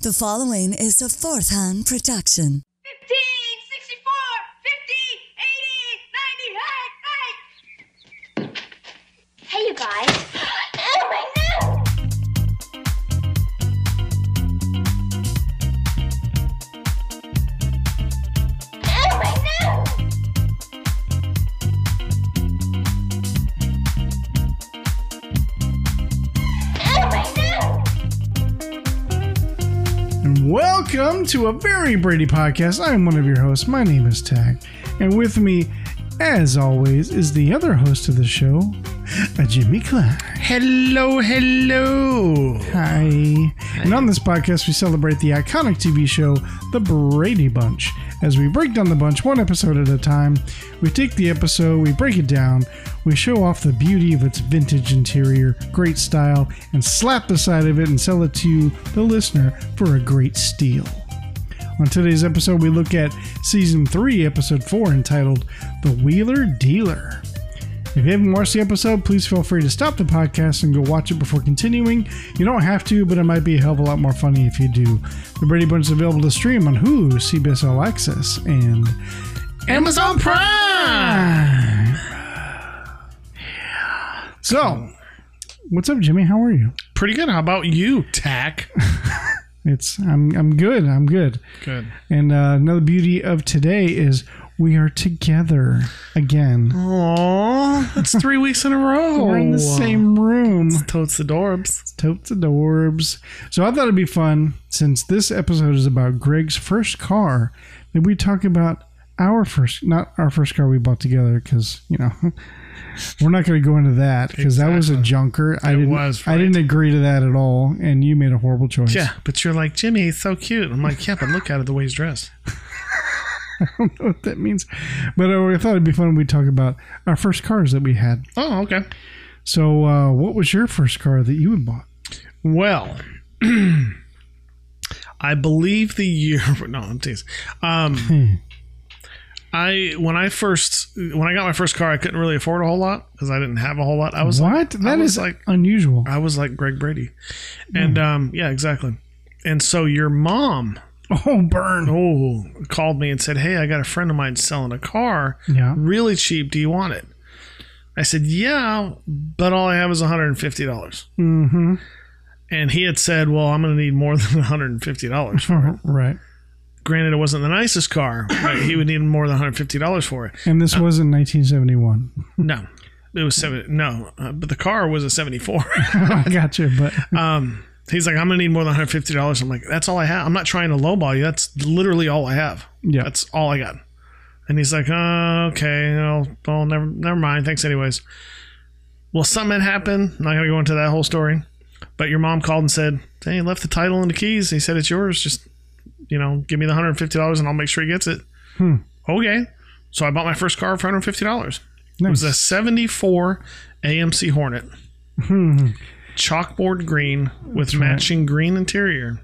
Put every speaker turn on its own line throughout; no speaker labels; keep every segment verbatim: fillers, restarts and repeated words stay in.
The following is a Fourth Hand production.
fifteen, sixty-four, fifty, eighty, ninety, hey, hey!
Hey, you guys. Oh, my nose! Oh, my nose! Oh, my nose!
And welcome to a very Brady podcast. I'm one of your hosts. My name is Tack. And with me, as always, is the other host of the show, Jimmy Clark.
Hello, hello.
Hi. And on this podcast, we celebrate the iconic T V show, The Brady Bunch. As we break down the bunch one episode at a time, we take the episode, we break it down, we show off the beauty of its vintage interior, great style, and slap the side of it and sell it to you, the listener, for a great steal. On today's episode, we look at Season three, Episode four, entitled The Wheeler Dealer. If you haven't watched the episode, please feel free to stop the podcast and go watch it before continuing. You don't have to, but it might be a hell of a lot more funny if you do. The Brady Bunch is available to stream on Hulu, C B S All Access, and
Amazon Prime.
So, what's up, Jimmy? How are you?
Pretty good. How about you, Tack?
It's I'm I'm good. I'm good.
Good.
And uh, another beauty of today is we are together again.
Aww, that's three weeks in a row.
We're in the same room.
Totes adorbs.
Totes adorbs. So I thought it'd be fun, since this episode is about Greg's first car, that we talk about our first, not our first car we bought together, because, you know, we're not going to go into that, because
Exactly.
that was a junker. I
It
didn't,
was,
I
right.
didn't agree to that at all, and you made a horrible choice.
Yeah, but you're like, Jimmy, he's so cute. I'm like, yeah, but look at it the way he's dressed.
I don't know what that means. But uh, I thought it'd be fun if we talk about our first cars that we had.
Oh, okay.
So uh, what was your first car that you had bought?
Well, I believe the year. No, I'm teasing. Um, I when I first when I got my first car, I couldn't really afford a whole lot because I didn't have a whole lot. I was
what?
like,
That
I was
is
like
unusual.
I was like Greg Brady, and um, yeah, exactly. And so your mom,
Oh, burn.
oh, called me and said, "Hey, I got a friend of mine selling a car,
Yeah.
really cheap. Do you want it?" I said, "Yeah, but all I have is one hundred and fifty dollars."
Mm-hmm.
And he had said, "Well, I'm going to need more than one hundred and fifty dollars for it."
Right.
Granted, it wasn't the nicest car. Right? He would need more than one hundred fifty dollars for it.
And this was in nineteen seventy-one.
No, it was seven. No, uh, but the car was a seventy-four.
I got you, but
um, he's like, "I'm gonna need more than one hundred fifty dollars." I'm like, "That's all I have. I'm not trying to lowball you. That's literally all I have.
yeah.
That's all I got." And he's like, uh, "Okay, well, well, never, never mind. Thanks, anyways." Well, something had happened. I'm not gonna go into that whole story. But your mom called and said, "Hey, he left the title and the keys. He said it's yours. Just, you know, give me the one hundred fifty dollars and I'll make sure he gets it."
Hmm.
Okay. So I bought my first car for one hundred fifty dollars.
Nice.
It was a seventy-four A M C Hornet.
Hmm.
Chalkboard green with
That's right.
matching green interior.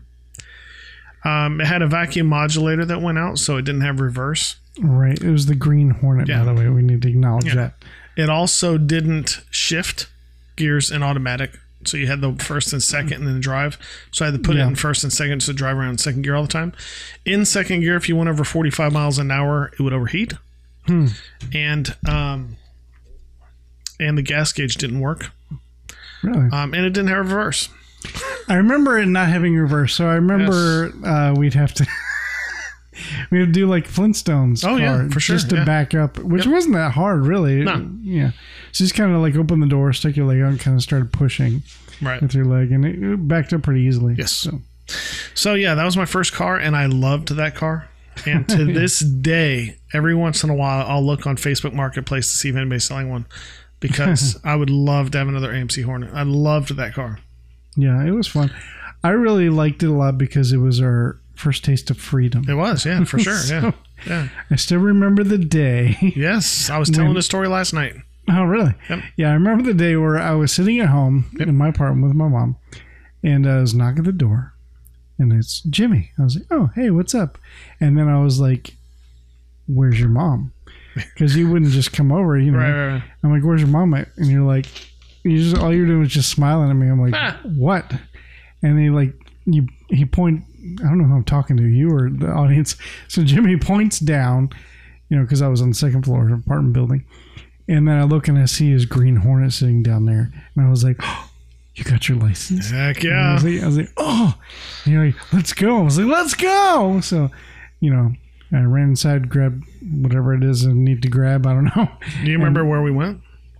Um, it had a vacuum modulator that went out, so it didn't have reverse.
Right. It was the Green Hornet,
Yeah.
by the way. We need to acknowledge
Yeah.
that.
It also didn't shift gears in automatic. So you had the first and second and then drive. So I had to put
Yeah.
it in first and second to drive around in second gear all the time. In second gear, if you went over forty-five miles an hour, it would overheat.
Hmm.
And um, and the gas gauge didn't work.
Really?
Um, and it didn't have reverse.
I remember it not having reverse, so I remember uh, we'd have to we would do like Flintstones.
Oh, yeah,
car
for sure,
just to
yeah.
back up, which
Yep.
wasn't that hard, really.
No.
Yeah. So just kind of like open the door, stick your leg out, and kind of started pushing
Right.
with your leg, and it, it backed up pretty easily.
Yes.
So.
So yeah, that was my first car, and I loved that car. And to this day, every once in a while, I'll look on Facebook Marketplace to see if anybody's selling one, because I would love to have another A M C Hornet. I loved that car.
Yeah, it was fun. I really liked it a lot because it was our first taste of freedom.
It was, yeah, for sure. Yeah.
So,
Yeah.
I still remember the day.
Yes. I was telling
When-
the story last night.
Oh, really?
Yep.
Yeah, I remember the day where I was sitting at home
Yep.
in my apartment with my mom, and I was knocking at the door, and it's Jimmy. I was like, "Oh, hey, what's up?" And then I was like, "Where's your mom?" Because you wouldn't just come over, you know.
Right, right, right.
I'm like, "Where's your mom at?" And you're like, you just all you're doing is just smiling at me. I'm like,
Ah.
"What?" And he like you he point I don't know who I'm talking to, you or the audience. So Jimmy points down, you know, because I was on the second floor of an apartment building. And then I look and I see his green Hornet sitting down there. And I was like, oh, you got your license?
Heck
And I
yeah.
was, like, I was like, oh, and you're like, let's go. I was like, let's go. So, you know, I ran inside, grabbed whatever it is I need to grab. I don't know.
Do you remember where we went?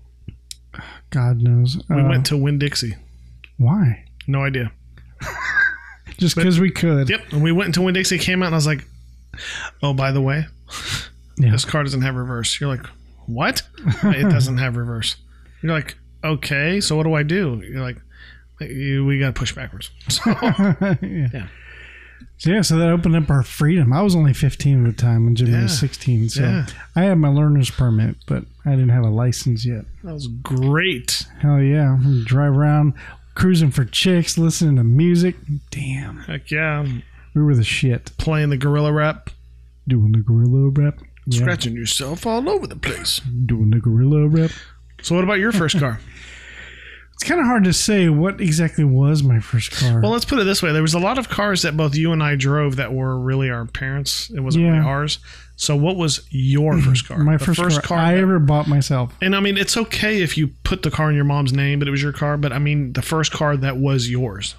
God knows.
We
Uh,
went to Winn-Dixie.
Why?
No idea.
Just because we could.
Yep. And we went into Winn-Dixie, came out, and I was like, oh, by the way,
Yeah.
this car doesn't have reverse. You're like, what? It doesn't have reverse. You're like, okay, so what do I do? You're like, "You- we got to push backwards. So,
yeah.
Yeah.
So yeah, so that opened up our freedom. I was only fifteen at the time when Jimmy
Yeah.
was sixteen. So
Yeah.
I had my learner's permit, but I didn't have a license yet.
that was great.
Hell yeah. We'd drive around cruising for chicks, listening to music. Damn.
Heck yeah.
We were the shit.
Playing the gorilla rap,
Doing the gorilla rap. Yeah.
scratching yourself all over the place.
Doing the gorilla rap.
So what about your first car?
It's kind of hard to say what exactly was my first car.
Well, let's put it this way. There was a lot of cars that both you and I drove that were really our parents. It wasn't
Yeah.
really ours. So what was your first car?
my
The
first, car, I
that-
ever bought myself.
And I mean, it's okay if you put the car in your mom's name, but it was your car. But I mean, the first car that was yours.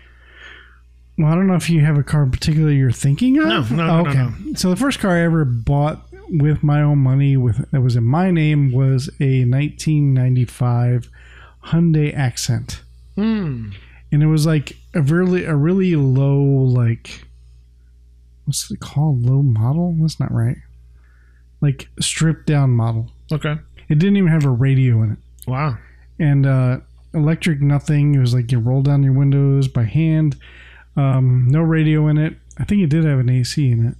Well, I don't know if you have a car in particular you're thinking of.
No, no,
Oh,
no,
okay.
no,
So the first car I ever bought with my own money, with that was in my name, was a nineteen ninety-five Hyundai Accent,
Hmm.
and it was like a really a really low, like, what's it called? Low model? That's not right. Like stripped down model.
Okay.
It didn't even have a radio in it.
Wow.
And uh, electric nothing. It was like you roll down your windows by hand. Um, no radio in it. I think it did have an A C in it.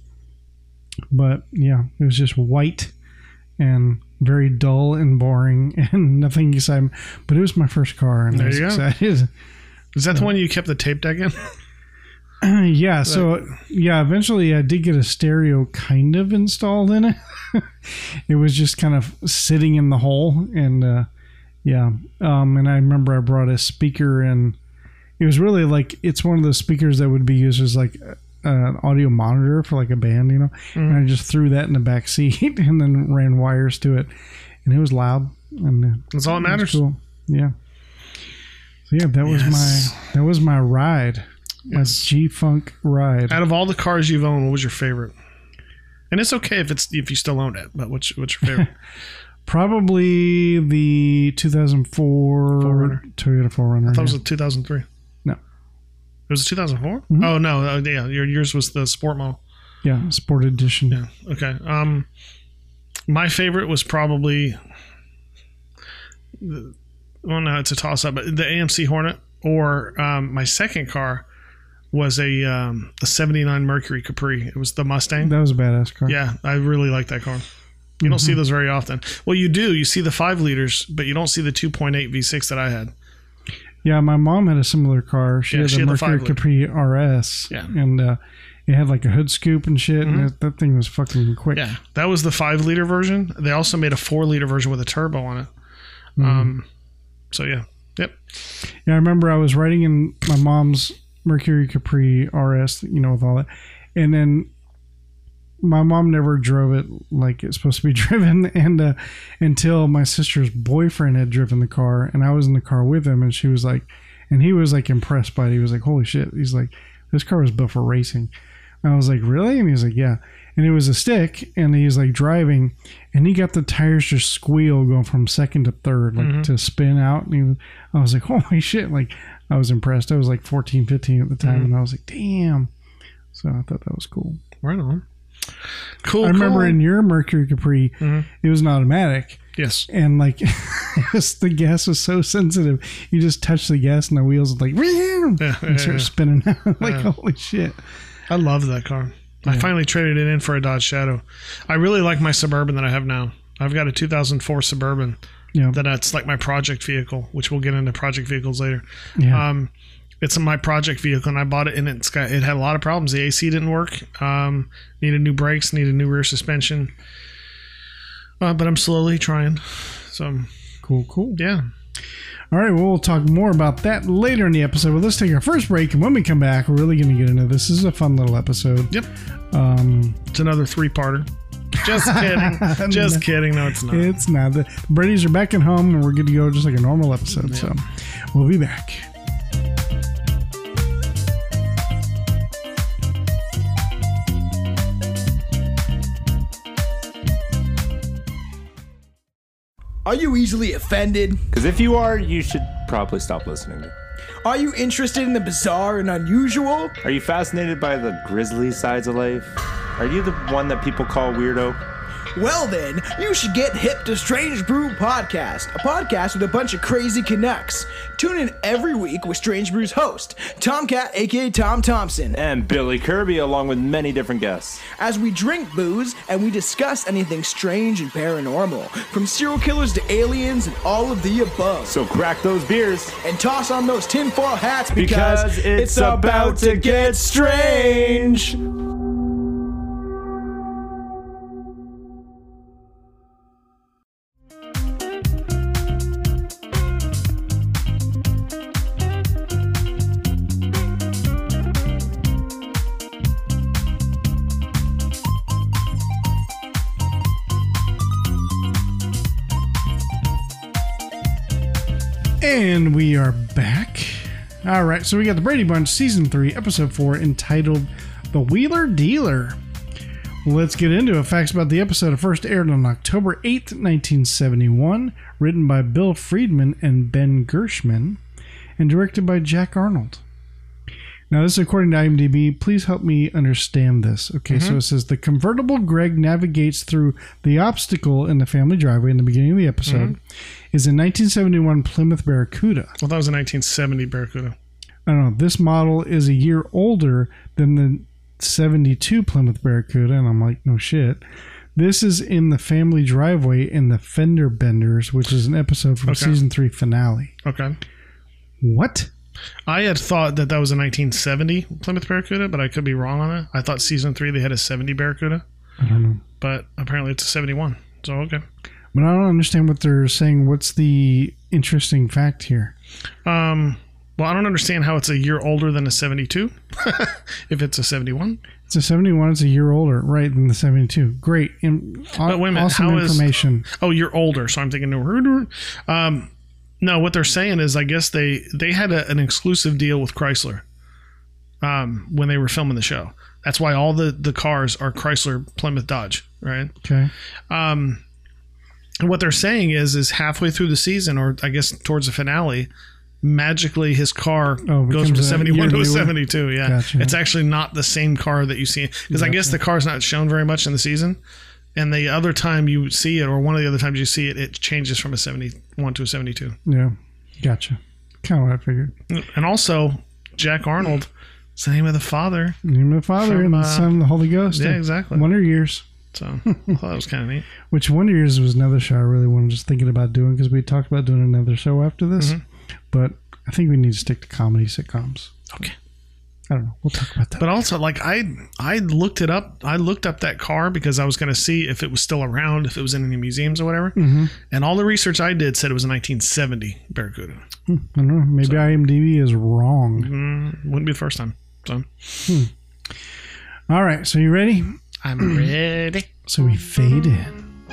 But yeah, it was just white and very dull and boring and nothing exciting. But it was my first car, and
There
I was
you go.
excited.
Is that the one you kept the tape deck in?
Yeah, so yeah, eventually I did get a stereo kind of installed in it. It was just kind of sitting in the hole, and uh, yeah, um, and I remember I brought a speaker, and it was really like it's one of those speakers that would be used as like a- an audio monitor for like a band, you know. And I just threw that in the back seat and then ran wires to it, and it was loud. And uh,
That's all that
it was
matters.
Cool. Yeah. So yeah, that was
Yes.
my that was my ride. My
Yes.
G-Funk ride.
Out of all the cars you've owned, what was your favorite? And it's okay if it's if you still own it, but what's what's your favorite?
Probably the two thousand four
four runner.
Toyota four runner.
I thought it
yeah.
was a two thousand three.
No.
It was a two thousand four?
Mhm.
Oh no, uh, yeah, your yours was the sport model.
Yeah, Sport Edition.
Yeah. Okay. Um, my favorite was probably. The, well, no, it's a toss up, but the A M C Hornet. Or um, my second car was a um, a seventy-nine Mercury Capri. It was the Mustang.
That was a badass car.
Yeah, I really like that car. You don't see those very often. Well, you do. You see the five liters, but you don't see the two point eight V six that I had.
Yeah, my mom had a similar car. She
Yeah,
had
she
the
had the
Mercury
five liter.
Capri R S.
Yeah.
And uh, it had like a hood scoop and shit, and that, that thing was fucking quick.
Yeah, that was the five liter version. They also made a four liter version with a turbo on it. Um, so yeah, yep.
Yeah, I remember I was riding in my mom's Mercury Capri R S, you know, with all that. And then my mom never drove it like it's supposed to be driven, and uh, until my sister's boyfriend had driven the car, and I was in the car with him, and she was like, and he was like impressed by it. He was like, holy shit. He's like, this car was built for racing. And I was like, really? And he was like, yeah. And it was a stick, and he's like driving, and he got the tires just squeal going from second to third, like to spin out. And he was, I was like, holy shit. Like, I was impressed. I was like fourteen, fifteen at the time, and I was like, damn. So I thought that was cool.
Right on. Cool.
I remember
cool.
in your Mercury Capri,
Mhm.
it was an automatic,
yes.
and like it was- the gas was so sensitive. You just touch the gas, and the wheels would like
Yeah, yeah,
and start
yeah.
spinning out. Like,
Yeah.
holy shit.
I love that car. I finally traded it in for a Dodge Shadow. I really like my Suburban that I have now. I've got a two thousand four Suburban
Yeah.
that that's like my project vehicle, which we'll get into project vehicles later.
Yeah.
Um, it's my project vehicle, and I bought it, and it's got it had a lot of problems. The A C didn't work. Um, needed new brakes. Needed new rear suspension. Uh, but I'm slowly trying. So
Cool, cool.
yeah.
All right, well, we'll talk more about that later in the episode. But let's take our first break, and when we come back, we're really going to get into this. This is a fun little episode.
Yep.
Um,
it's another three-parter. Just kidding. Just
No.
kidding. No, it's not.
It's not. The Brady's are back at home, and we're good to go just like a normal episode.
Yeah.
So we'll be back.
Are you easily offended?
Because if you are, you should probably stop listening.
Are you interested in the bizarre and unusual?
Are you fascinated by the grisly sides of life? Are you the one that people call weirdo?
Well then, you should get hip to Strange Brew Podcast, a podcast with a bunch of crazy Canucks. Tune in every week with Strange Brew's host, Tomcat aka Tom Thompson,
And Billy Kirby, along with many different guests.
as we drink booze and we discuss anything strange and paranormal, from serial killers to aliens and all of the above.
So crack those beers.
And toss on those tinfoil hats because,
Because it's about to get strange.
And we are back. All right, so we got the Brady Bunch Season three, Episode four, entitled The Wheeler Dealer. Let's get into it. Facts about the episode. It first aired on October eighth, nineteen seventy-one, written by Bill Friedman and Ben Gershman, and directed by Jack Arnold. Now, this is according to IMDb. Please help me understand this. Okay, mm-hmm. So it says, the convertible Greg navigates through the obstacle in the family driveway in the beginning of the episode mm-hmm. is a nineteen seventy-one Plymouth Barracuda.
Well, that was a nineteen seventy Barracuda.
I don't know. This model is a year older than the seventy-two Plymouth Barracuda, and I'm like, no shit. This is in the family driveway in the Fender Benders, which is an episode from
okay.
season three finale.
Okay.
What?
I had thought that that was a nineteen seventy Plymouth Barracuda, but I could be wrong on it. I thought season three they had a seventy Barracuda.
I don't know.
But apparently it's a seventy-one. So, okay.
But I don't understand what they're saying. What's the interesting fact here?
Um, well, I don't understand how it's a year older than a seventy-two if it's a seventy-one.
It's a seventy-one. It's a year older, right, than the seventy-two. Great. In,
but wait a minute.
Awesome
how
information.
Is, oh, you're older. So I'm thinking, um, no, what they're saying is I guess they, they had a, an exclusive deal with Chrysler um, when they were filming the show. That's why all the, the cars are Chrysler, Plymouth, Dodge, right?
Okay.
Um, and what they're saying is, is halfway through the season, or I guess towards the finale, magically his car
oh,
goes from a seventy-one to a seventy-two. Yeah.
Gotcha.
It's actually not the same car that you see. Because gotcha. I guess the car's not shown very much in the season. And the other time you see it, or one of the other times you see it, it changes from a seventy-one to a seventy-two.
Yeah. Gotcha. Kind of what I figured.
And also, Jack Arnold, it's the name of the Father.
The name of the Father from, and the uh, Son and the Holy Ghost.
Yeah, exactly.
Wonder Years.
So, I thought that was kind of neat.
Which Wonder Years was another show I really wanted just thinking about doing, because we talked about doing another show after this. Mm-hmm. But I think we need to stick to comedy sitcoms.
Okay.
I don't know. We'll talk about that.
But also, like, I I looked it up. I looked up that car because I was going to see if it was still around, if it was in any museums or whatever.
Mm-hmm.
And all the research I did said it was a nineteen seventy Barracuda.
Hmm, I don't know. Maybe so, IMDb is wrong.
Mm, wouldn't be the first time. So.
Hmm. All right. So you ready?
I'm ready.
So we fade in.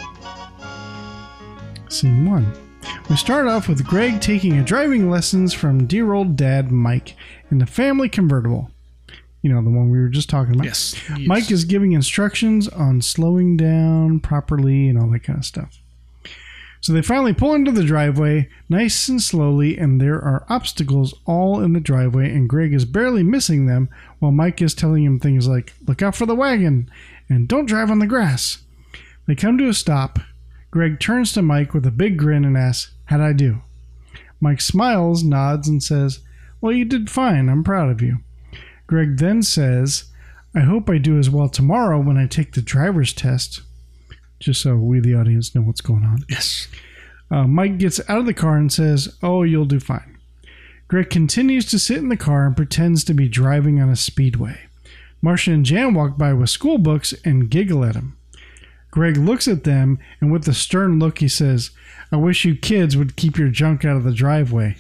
Scene one. We start off with Greg taking a driving lessons from dear old dad Mike in the family convertible. You know, the one we were just talking about.
Yes.
Mike
yes.
is giving instructions on slowing down properly and all that kind of stuff. So they finally pull into the driveway, nice and slowly, and there are obstacles all in the driveway, and Greg is barely missing them while Mike is telling him things like, look out for the wagon, and don't drive on the grass. They come to a stop. Greg turns to Mike with a big grin and asks, how'd I do? Mike smiles, nods, and says, well, you did fine. I'm proud of you. Greg then says, I hope I do as well tomorrow when I take the driver's test. Just so we, the audience, know what's going on.
Yes.
Uh, Mike gets out of the car and says, oh, you'll do fine. Greg continues to sit in the car and pretends to be driving on a speedway. Marcia and Jan walk by with school books and giggle at him. Greg looks at them, and with a stern look, he says, I wish you kids would keep your junk out of the driveway.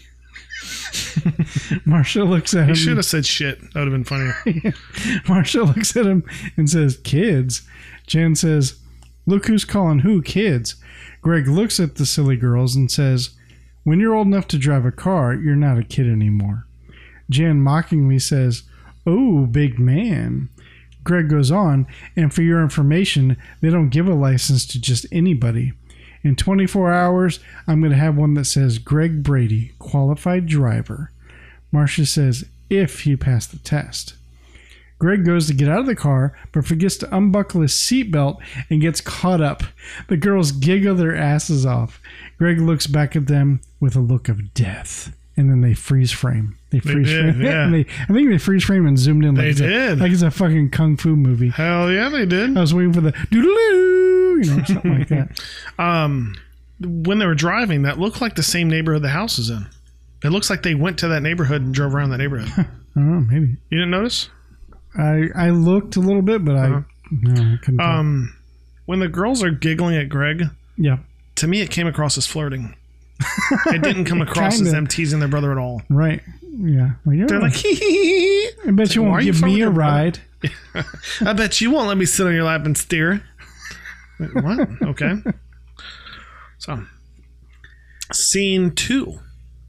Marcia looks at him.
He should have said shit. That would have been funnier.
Marcia looks at him and says, kids. Jan says, look who's calling who kids. Greg looks at the silly girls and says, when you're old enough to drive a car, you're not a kid anymore. Jan mockingly says, oh, big man. Greg goes on, and for your information, they don't give a license to just anybody. In twenty-four hours, I'm going to have one that says Greg Brady, qualified driver. Marcia says, if you pass the test. Greg goes to get out of the car, but forgets to unbuckle his seatbelt and gets caught up. The girls giggle their asses off. Greg looks back at them with a look of death. And then they freeze frame. They freeze
they did,
frame.
Yeah.
and they, I think they freeze frame and zoomed in like,
They
it's,
did.
A, like it's a fucking kung fu movie.
Hell yeah, they did.
I was waiting for the doodaloo, you know, something like that.
Um, when they were driving, that looked like the same neighborhood the house is in. It looks like they went to that neighborhood and drove around that neighborhood.
I don't know, maybe.
You didn't notice?
I I looked a little bit, but I,
Uh-huh.
no, I couldn't tell.
Um, when the girls are giggling at Greg,
Yeah,
to me it came across as flirting. It didn't come across as
Kinda.
them teasing their brother at all.
right. Yeah. Well, you're
They're
right.
like, hee hee hee.
I bet you
Why
won't
are you
give me
flirting
a
with your
ride.
I bet you won't let me sit on your lap and steer. Wait, what? Okay. So, scene two.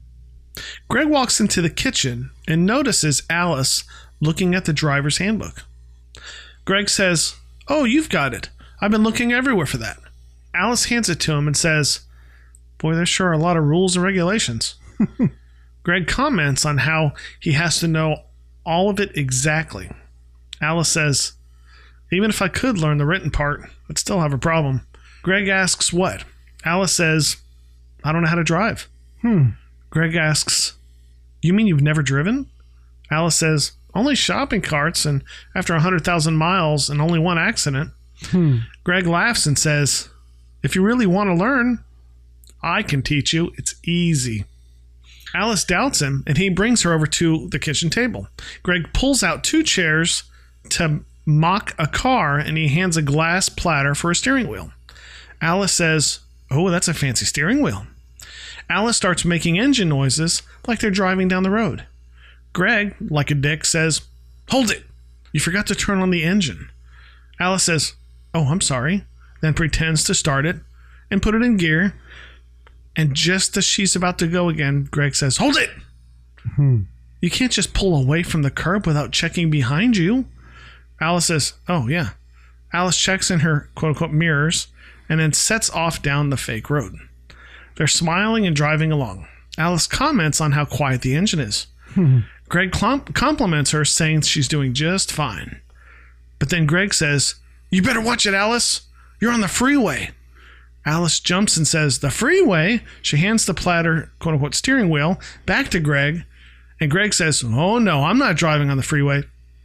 Greg walks into the kitchen and notices Alice looking at the driver's handbook. Greg says, oh, you've got it. I've been looking everywhere for that. Alice hands it to him and says, boy, there sure are a lot of rules and regulations. Greg comments on how he has to know all of it exactly. Alice says, even if I could learn the written part, I'd still have a problem. Greg asks what? Alice says, I don't know how to drive.
Hmm.
Greg asks, you mean you've never driven? Alice says, only shopping carts and after one hundred thousand miles and only one accident.
Hmm.
Greg laughs and says, if you really want to learn, I can teach you. It's easy. Alice doubts him, and he brings her over to the kitchen table. Greg pulls out two chairs to mock a car, and he hands a glass platter for a steering wheel. Alice says, oh, that's a fancy steering wheel. Alice starts making engine noises like they're driving down the road. Greg, like a dick, says, hold it. You forgot to turn on the engine. Alice says, oh, I'm sorry, then pretends to start it and put it in gear. And just as she's about to go again, Greg says, hold it!
Hmm.
You can't just pull away from the curb without checking behind you. Alice says, oh, yeah. Alice checks in her quote-unquote mirrors and then sets off down the fake road. They're smiling and driving along. Alice comments on how quiet the engine is.
Hmm.
Greg clump- compliments her, saying she's doing just fine. But then Greg says, you better watch it, Alice. You're on the freeway. Alice jumps and says, the freeway? She hands the platter, quote-unquote, steering wheel back to Greg, and Greg says, oh, no, I'm not driving on the freeway.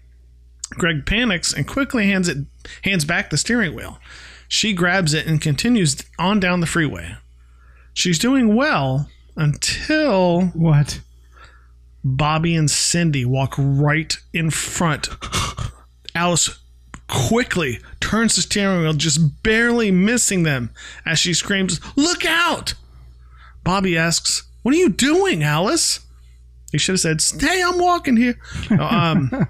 Greg panics and quickly hands it, hands back the steering wheel. She grabs it and continues on down the freeway. She's doing well until
What?
Bobby and Cindy walk right in front. Alice quickly turns the steering wheel, just barely missing them as she screams, look out! Bobby asks, what are you doing, Alice? He should have said, stay, I'm walking here. um,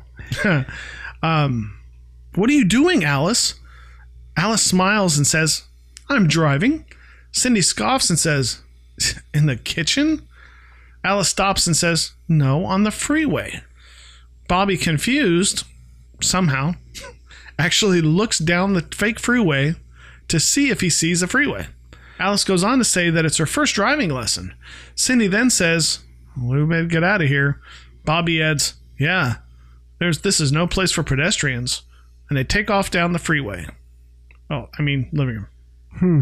um, what are you doing, Alice? Alice smiles and says, I'm driving. Cindy scoffs and says, in the kitchen? Alice stops and says, no, on the freeway. Bobby, confused, somehow, actually looks down the fake freeway to see if he sees a freeway. Alice goes on to say that it's her first driving lesson. Cindy then says, we better get out of here. Bobby adds, yeah, there's this is no place for pedestrians. And they take off down the freeway. Oh, I mean, living room.
Hmm.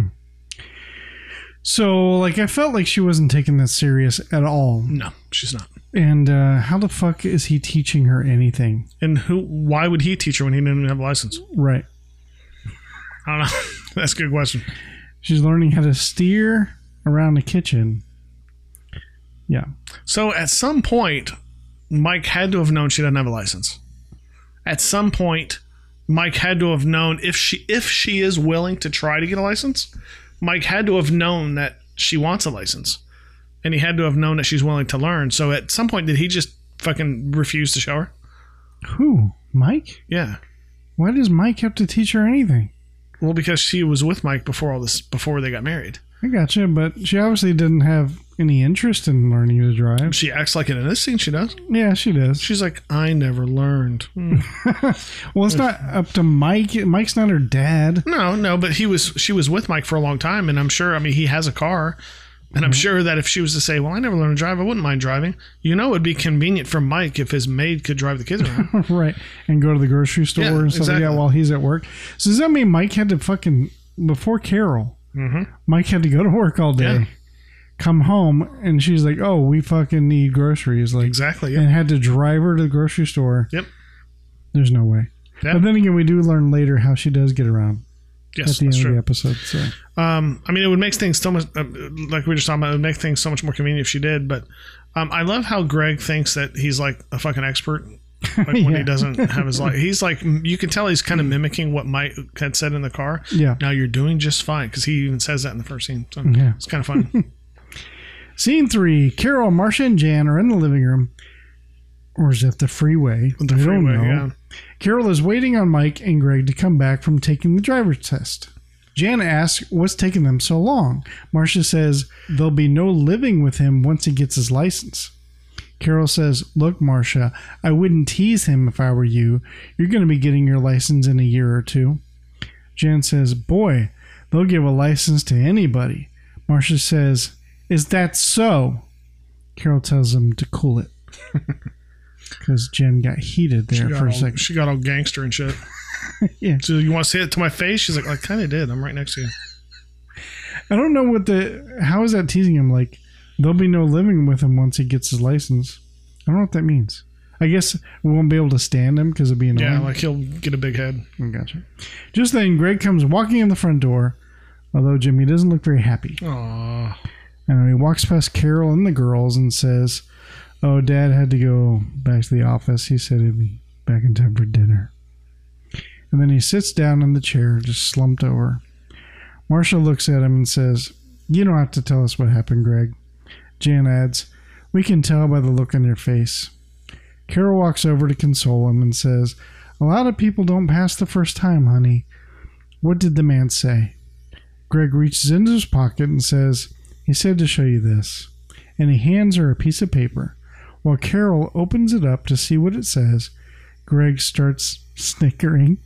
So, like, I felt like she wasn't taking this serious at all.
No, she's not.
And uh, how the fuck is he teaching her anything?
And who? Why would he teach her when he didn't have a license?
Right.
I don't know. That's a good question.
She's learning how to steer around the kitchen. Yeah.
So at some point, Mike had to have known she doesn't have a license. At some point, Mike had to have known if she if she is willing to try to get a license, Mike had to have known that she wants a license. And he had to have known that she's willing to learn. So at some point, did he just fucking refuse to show her?
Who? Mike?
Yeah.
Why does Mike have to teach her anything?
Well, because she was with Mike before all this, before they got married.
I gotcha, but she obviously didn't have any interest in learning to drive.
She acts like it in this scene. She does.
Yeah, she does.
She's like, I never learned. Hmm.
Well, it's not up to Mike. Mike's not her dad.
No, no, but he was. She was with Mike for a long time, and I'm sure. I mean, he has a car, and I'm sure that if she was to say, "Well, I never learned to drive. I wouldn't mind driving," you know, it'd be convenient for Mike if his maid could drive the kids around,
Right, and go to the grocery store
Yeah,
and stuff
exactly.
like that while he's at work. So does that mean Mike had to fucking before Carol?
Mm-hmm.
Mike had to go to work all day,
Yeah.
come home, and she's like, "Oh, we fucking need groceries." Like
Exactly. Yeah.
and had to drive her to the grocery store.
Yep.
There's no way.
Yeah.
But then again, we do learn later how she does get around
Yes,
at the
that's
end of
true.
the episode. So
Um, I mean, it would make things so much, uh, like we were just talking about, it would make things so much more convenient if she did. But um, I love how Greg thinks that he's like a fucking expert. Like when
Yeah.
he doesn't have his life, he's like, you can tell he's kind of mimicking what Mike had said in the car.
Yeah.
Now you're doing just fine, because he even says that in the first scene. So
Yeah.
it's kind of fun.
Scene three: Carol, Marcia, and Jan are in the living room, or is it the freeway?
The
We don't
freeway,
know.
yeah.
Carol is waiting on Mike and Greg to come back from taking the driver's test. Jan asks what's taking them so long. Marcia says there'll be no living with him once he gets his license. Carol says, "Look, Marcia, I wouldn't tease him if I were you. You're going to be getting your license in a year or two." Jan says, "Boy, they'll give a license to anybody." Marcia says, "Is that so?" Carol tells him to cool it. Because Jen got heated
She
there
got
for a
all-
second.
She got all gangster and shit.
Yeah.
So you want to say it to my face? She's like, I kind of did. I'm right next to you.
I don't know what the... How is that teasing him? Like, there'll be no living with him once he gets his license. I don't know what that means. I guess we won't be able to stand him because it'll be annoying.
Yeah, like he'll get a big head.
I gotcha. Just then, Greg comes walking in the front door, although Jimmy doesn't look very happy.
Aww.
And he walks past Carol and the girls and says, "Oh, Dad had to go back to the office. He said he'd be back in time for dinner." And then he sits down in the chair, just slumped over. Marcia looks at him and says, "You don't have to tell us what happened, Greg." Jan adds, "We can tell by the look on your face." Carol walks over to console him and says, "A lot of people don't pass the first time, honey. What did the man say?" Greg reaches into his pocket and says, "He said to show you this." And he hands her a piece of paper. While Carol opens it up to see what it says, Greg starts snickering.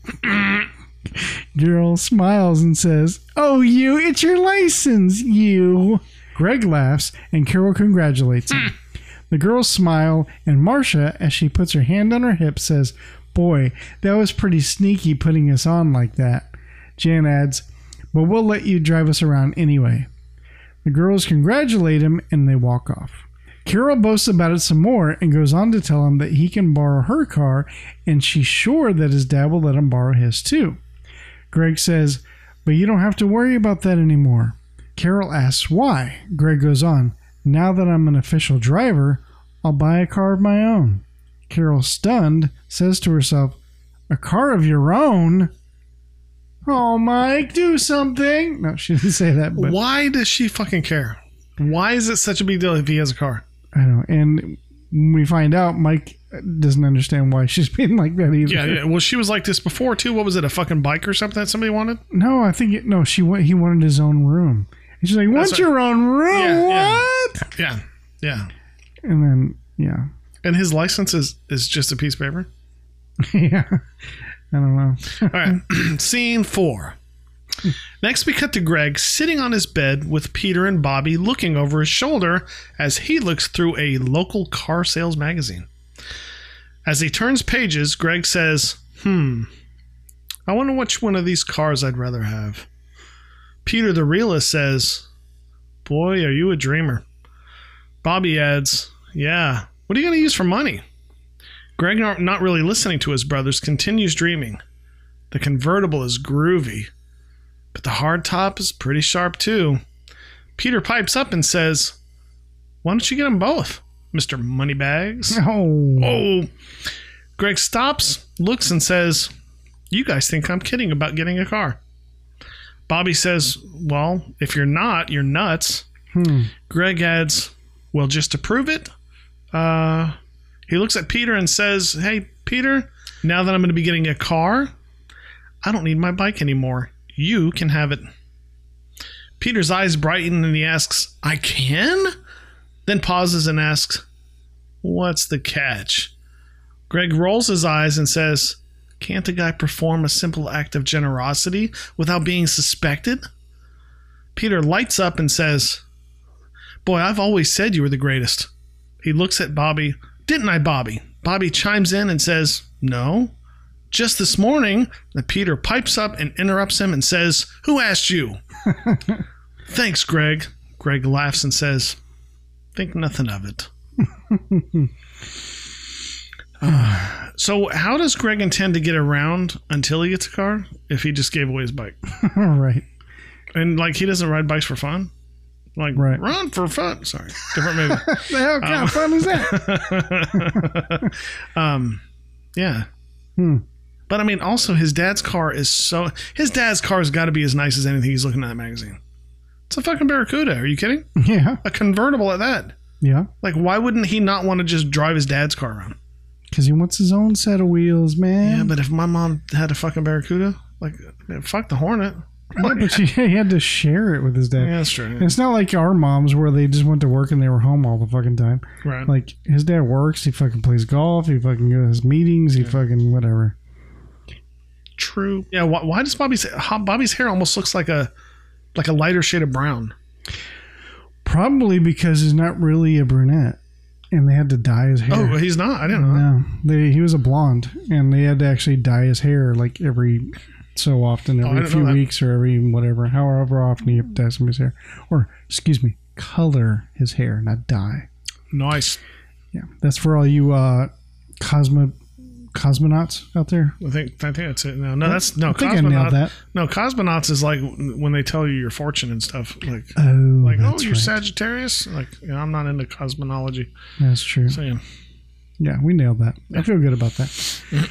Carol smiles and says, "Oh, you, it's your license, you." Greg laughs and Carol congratulates him. The girls smile, and Marcia, as she puts her hand on her hip, says, "Boy, that was pretty sneaky putting us on like that." Jan adds, "But we'll let you drive us around anyway." The girls congratulate him and they walk off. Carol boasts about it some more and goes on to tell him that he can borrow her car and she's sure that his dad will let him borrow his too. Greg says, "But you don't have to worry about that anymore." Carol asks why. Greg goes on, "Now that I'm an official driver, I'll buy a car of my own." Carol, stunned, says to herself, "A car of your own? Oh, Mike, do something." No, she didn't say that, but
Why does she fucking care? Why is it such a big deal if he has a car?
I know. And when we find out, Mike doesn't understand why she's being like that either.
Yeah, yeah. Well, she was like this before too. What was it? A fucking bike or something that somebody wanted?
No, I think it, no. She wa- he wanted his own room. And she's like, "Want
That's
your own room?
Yeah, yeah.
What?"
Yeah, yeah.
And then yeah,
And his license is is just a piece of paper.
yeah. I don't know.
All right. Scene four. Next, we cut to Greg sitting on his bed with Peter and Bobby looking over his shoulder as he looks through a local car sales magazine. As he turns pages, Greg says, Hmm, I wonder which one of these cars I'd rather have. Peter the realist says, Boy, are you a dreamer. Bobby adds, Yeah, what are you going to use for money? Greg, not not really listening to his brothers, continues dreaming. The convertible is groovy, but the hardtop is pretty sharp too. Peter pipes up and says, Why don't you get them both, Mister Moneybags?
Oh,
Oh. Greg stops, looks, and says, You guys think I'm kidding about getting a car. Bobby says, well, if you're not, you're nuts.
Hmm.
Greg adds, well, just to prove it, uh, he looks at Peter and says, hey, Peter, now that I'm going to be getting a car, I don't need my bike anymore. You can have it. Peter's eyes brighten and he asks, I can? Then pauses and asks, what's the catch? Greg rolls his eyes and says, can't a guy perform a simple act of generosity without being suspected? Peter lights up and says, boy, I've always said you were the greatest. He looks at Bobby. Didn't I, Bobby? Bobby chimes in and says, no. Just this morning, that Peter pipes up and interrupts him and says, who asked you? Thanks, Greg. Greg laughs and says, think nothing of it. uh, so how does Greg intend to get around until he gets a car if he just gave away his bike?
Right.
And like he doesn't ride bikes for fun? Like,
right.
Run for fun. Sorry. Different movie.
The hell kind
um,
of fun is that?
um, yeah.
Hmm.
But I mean, also his dad's car is so. His dad's car has got to be as nice as anything he's looking at in that magazine. It's a fucking Barracuda. Are you kidding?
Yeah.
A convertible at that.
Yeah.
Like, why wouldn't he not want to just drive his dad's car around?
Because he wants his own set of wheels, man.
Yeah, but if my mom had a fucking Barracuda, like, man, fuck the Hornet.
Yeah, but she, he had to share it with his dad.
Yeah, that's true. Yeah.
It's not like our moms where they just went to work and they were home all the fucking time.
Right.
Like, his dad works, he fucking plays golf, he fucking goes to meetings, he
Yeah.
fucking whatever.
True. Yeah. Why, why does Bobby's Bobby's hair almost looks like a like a lighter shade of brown?
Probably because he's not really a brunette, and they had to dye his hair.
Oh, he's not. I didn't know that.
No, they, he was a blonde, and they had to actually dye his hair like every so often,
Oh, I
every
didn't
few
know that.
weeks or every whatever, however often you have to dye some of his hair, or excuse me, color his hair, not dye.
Nice.
Yeah, that's for all you uh, cosmo cosmonauts out there.
I think I think that's it. No, no, that's no.
I think I nailed that.
No, cosmonauts is like when they tell you your fortune and stuff. Like,
Oh,
like oh,
that's
you're
right.
Sagittarius. Like, yeah, I'm not into cosmonology.
That's true.
So yeah.
Yeah, we nailed that. I feel good about that.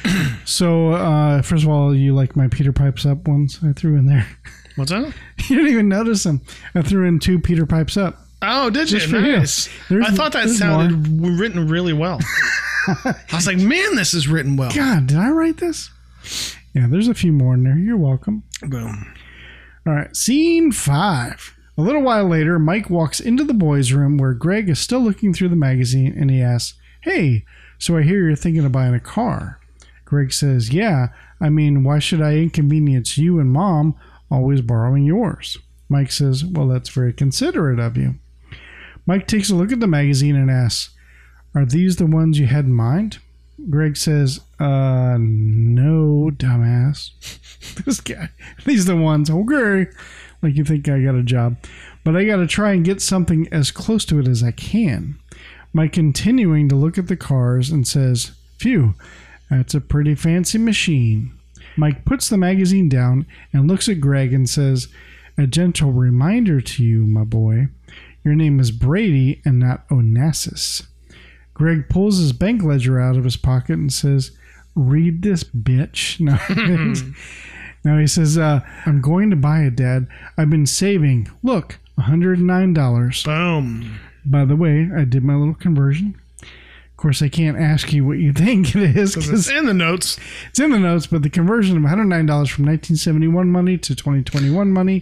So, uh, first of all, you like my Peter Pipes Up ones I threw in there.
What's that?
You didn't even notice them. I threw in two Peter Pipes Up.
Oh, did you?
Just for you.
Nice.
There's-
I thought that
there's
sounded written really well. I was like, man, this is written well.
God, did I write this? Yeah, there's a few more in there. You're welcome.
Boom.
All right, scene five. A little while later, Mike walks into the boys' room where Greg is still looking through the magazine, and he asks, hey, so I hear you're thinking of buying a car. Greg says, yeah, I mean, why should I inconvenience you and Mom always borrowing yours? Mike says, well, that's very considerate of you. Mike takes a look at the magazine and asks, are these the ones you had in mind? Greg says, uh, no, dumbass. This guy, these are the ones, okay, like you think I got a job. But I got to try and get something as close to it as I can. Mike continuing to look at the cars and says, phew, that's a pretty fancy machine. Mike puts the magazine down and looks at Greg and says, a gentle reminder to you, my boy, your name is Brady and not Onassis. Greg pulls his bank ledger out of his pocket and says, read this, bitch. No, no he says, uh, I'm going to buy it, Dad. I've been saving. Look, one hundred nine dollars.
Boom.
By the way, I did my little conversion. Of course, I can't ask you what you think it is
Because
because
it's in the notes.
it's in the notes, but the conversion of one hundred nine dollars from nineteen seventy-one money to twenty twenty-one money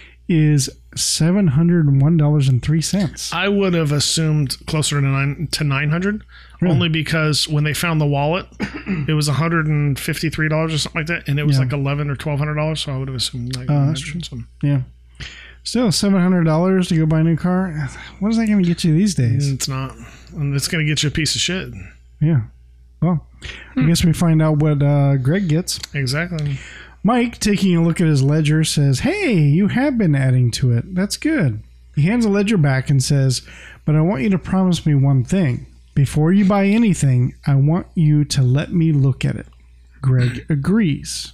is seven hundred one dollars and three cents.
I would have assumed closer to nine to nine hundred,
Really?
only because when they found the wallet, it was one hundred and fifty three dollars or something like that, and it was
Yeah.
like eleven or twelve hundred dollars. So I would have assumed like
Oh, that's true.
some-
Yeah. Still, seven hundred dollars to go buy a new car. What is that going to get you these days?
It's not, and it's going to get you a piece of shit.
Yeah. Well, I guess we find out what uh, Greg gets.
Exactly.
Mike, taking a look at his ledger, says, hey, you have been adding to it. That's good. He hands the ledger back and says, but I want you to promise me one thing. Before you buy anything, I want you to let me look at it. Greg agrees.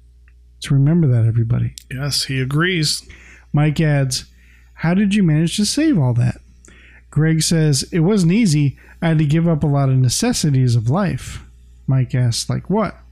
So remember that, everybody.
Yes, he agrees.
Mike adds, how did you manage to save all that? Greg says, it wasn't easy. I had to give up a lot of necessities of life. Mike asks, like what?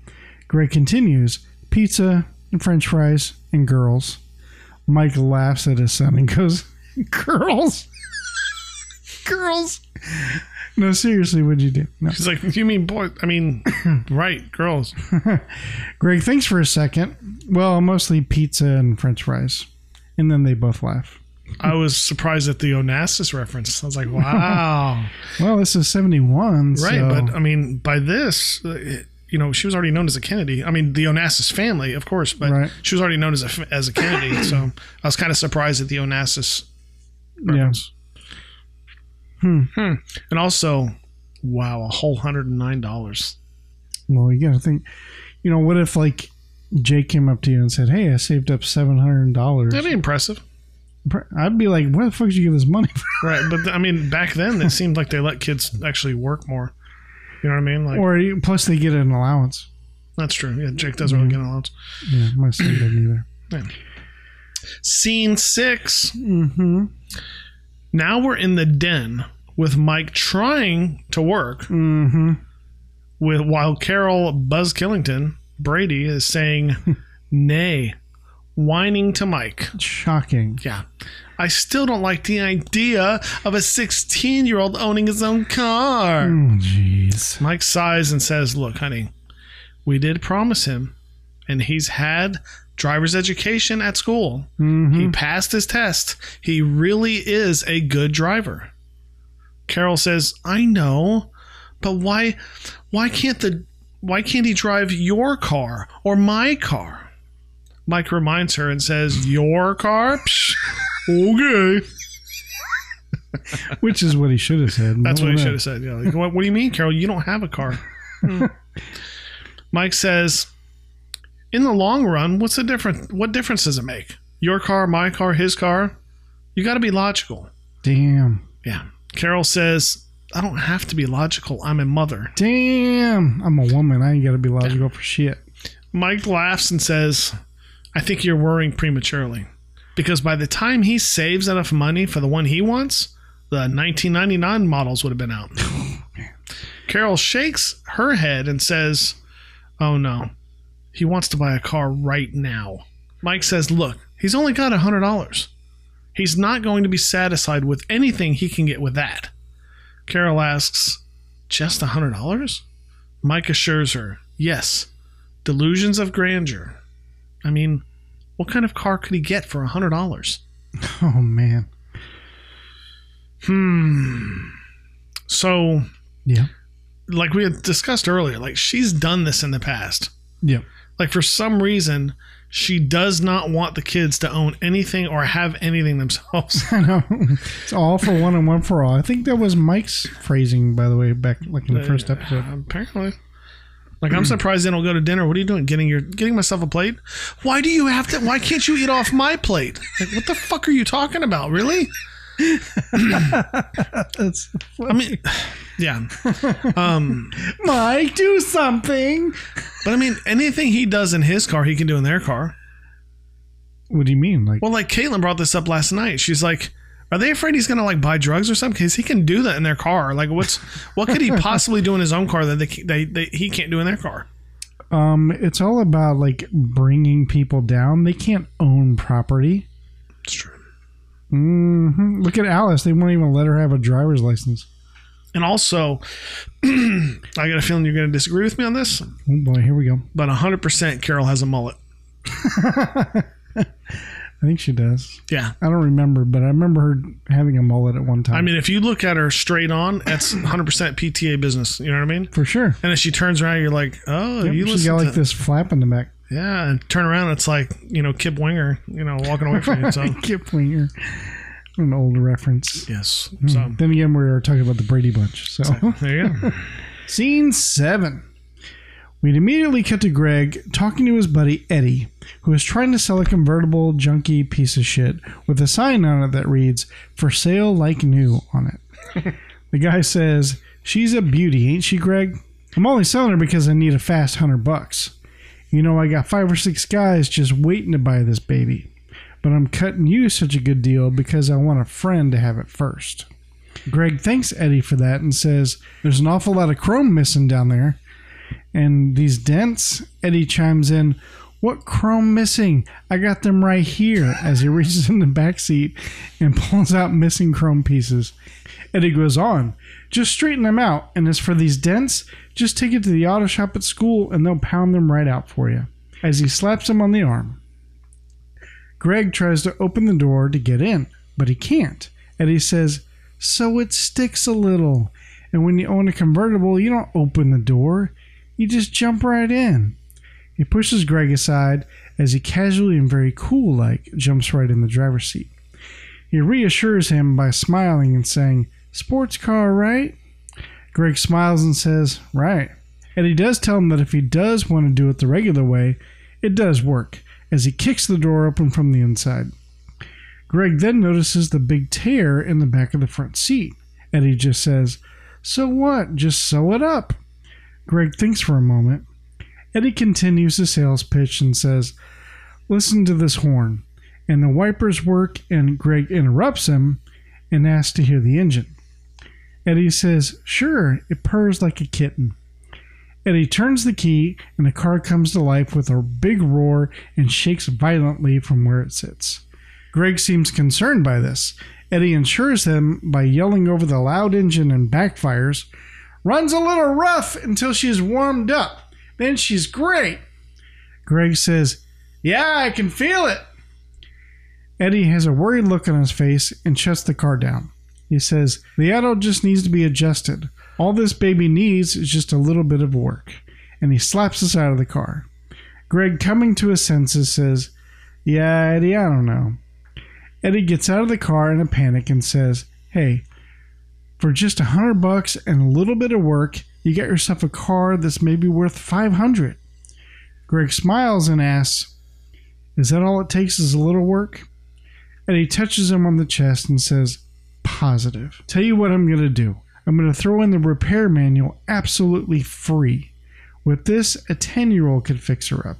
Greg continues, pizza and french fries and girls. Mike laughs at his son and goes, girls? Girls? No, seriously, what'd you do? No.
She's like, you mean boy? I mean, right, girls.
Greg thinks for a second. Well, mostly pizza and french fries. And then they both laugh.
I was surprised at the Onassis reference. I was like, wow.
Well, this is seventy-one.
Right,
so.
but I mean, by this, uh, it, you know, she was already known as a Kennedy. I mean, the Onassis family, of course, but
Right.
she was already known as a, as a Kennedy. So I was kind of surprised at the Onassis reference.
Hmm.
Hmm. And also, wow, a whole one hundred nine dollars.
Well, you got to think, you know, what if, like, Jake came up to you and said, hey, I saved up seven hundred dollars.
That'd be impressive.
I'd be like, where the fuck did you get this money from?
Right, but I mean, back then, it seemed like they let kids actually work more. You know what I mean? Like,
Or you- plus they get an allowance.
that's true. Yeah, Jake doesn't really get an allowance.
Yeah, my son didn't either.
Yeah. Scene six.
Mm-hmm.
Now we're in the den with Mike trying to work,
Mm-hmm.
with while Carol Buzz Killington Brady is saying nay, whining to Mike.
Shocking.
Yeah. I still don't like the idea of a sixteen-year-old owning his own car.
Oh, jeez.
Mike sighs and says, look, honey, we did promise him, and he's had driver's education at school.
Mm-hmm.
He passed his test. He really is a good driver. Carol says, I know, but why why can't the why can't he drive your car or my car? Mike reminds her and says, your car? Psh, okay.
Which is what he should have said.
That's what he
No,
should have said. Yeah. Like, what, what do you mean, Carol? You don't have a car. Hmm. Mike says, in the long run, what's the difference? What difference does it make? Your car, my car, his car? You got to be logical.
Damn.
Yeah. Carol says, I don't have to be logical. I'm a mother.
Damn. I'm a woman. I ain't got to be logical for shit.
Mike laughs and says, I think you're worrying prematurely. Because by the time he saves enough money for the one he wants, the nineteen ninety-nine models would have been out. Carol shakes her head and says, oh no, he wants to buy a car right now. Mike says, look, he's only got one hundred dollars. He's not going to be satisfied with anything he can get with that. Carol asks, just one hundred dollars? Mike assures her, yes, delusions of grandeur. I mean, what kind of car could he get for one hundred dollars?
Oh, man.
Hmm. So,
Yeah.
like we had discussed earlier, like she's done this in the past.
Yep.
Like for some reason, she does not want the kids to own anything or have anything themselves.
I know. It's all for one and one for all. I think that was Mike's phrasing, by the way, back like in the first episode.
Apparently. Like, I'm surprised they don't go to dinner. What are you doing? Getting your getting myself a plate? Why do you have to? Why can't you eat off my plate? Like, what the fuck are you talking about? Really?
That's
I mean, yeah. Um,
Mike, do something.
but I mean, anything he does in his car, he can do in their car.
What do you mean? Like,
Well, like Caitlin brought this up last night. She's like, are they afraid he's gonna like buy drugs or something? Because he can do that in their car. Like, what's what could he possibly do in his own car that they, they, they he can't do in their car?
um, it's all about like bringing people down. They can't own property.
It's true.
hmm Look at Alice. They won't even let her have a driver's license.
And also, I got a feeling you're going to disagree with me on this,
Oh boy, here we go.
but one hundred percent Carol has a mullet.
I think she does.
Yeah.
I don't remember, but I remember her having a mullet at one time.
I mean, if you look at her straight on, that's one hundred percent P T A business. You know what I mean?
for sure.
And if she turns around, you're like, oh,
Yep,
you
she's
listen
got
to
like this flap in the back.
Yeah, and turn around, it's like, you know, Kip Winger, you know, walking away from you. So,
Kip Winger. An old reference.
yes.
Hmm.
So,
Then again, we were talking about the Brady Bunch. So,
there you go.
scene seven. We'd immediately cut to Greg talking to his buddy Eddie, who is trying to sell a convertible junky piece of shit with a sign on it that reads, "For sale like new" on it. The guy says, "She's a beauty, ain't she, Greg? I'm only selling her because I need a fast hundred bucks. You know, I got five or six guys just waiting to buy this baby. But I'm cutting you such a good deal because I want a friend to have it first." Greg thanks Eddie for that and says, "There's an awful lot of chrome missing down there. And these dents, Eddie chimes in, "What chrome missing? I got them right here," as he reaches in the back seat and pulls out missing chrome pieces. Eddie goes on, "Just straighten them out, and as for these dents, just take it to the auto shop at school and they'll pound them right out for you," as he slaps him on the arm. Greg tries to open the door to get in, but he can't. Eddie says, "So it sticks a little, and when you own a convertible, you don't open the door, you just jump right in." He pushes Greg aside as he casually and very cool-like jumps right in the driver's seat. He reassures him by smiling and saying, "Sports car, right?" Greg smiles and says, "Right." Eddie does tell him that if he does want to do it the regular way, it does work, as he kicks the door open from the inside. Greg then notices the big tear in the back of the front seat. Eddie just says, "So what? Just sew it up." Greg thinks for a moment. Eddie continues the sales pitch and says, "Listen to this horn." And the wipers work, and Greg interrupts him and asks to hear the engine. Eddie says, "Sure, it purrs like a kitten." Eddie turns the key, and the car comes to life with a big roar and shakes violently from where it sits. Greg seems concerned by this. Eddie assures him by yelling over the loud engine and backfires, "Runs a little rough until she's warmed up. Then she's great." Greg says, "Yeah, I can feel it." Eddie has a worried look on his face and shuts the car down. He says, "The auto just needs to be adjusted. All this baby needs is just a little bit of work." And he slaps us out of the car. Greg, coming to his senses, says, "Yeah, Eddie, I don't know." Eddie gets out of the car in a panic and says, "Hey, for just a hundred bucks and a little bit of work, you get yourself a car that's maybe worth five hundred. Greg smiles and asks, "Is that all it takes is a little work?" Eddie touches him on the chest and says, "Positive. Tell you what I'm going to do. I'm going to throw in the repair manual absolutely free. With this, a ten-year-old could fix her up."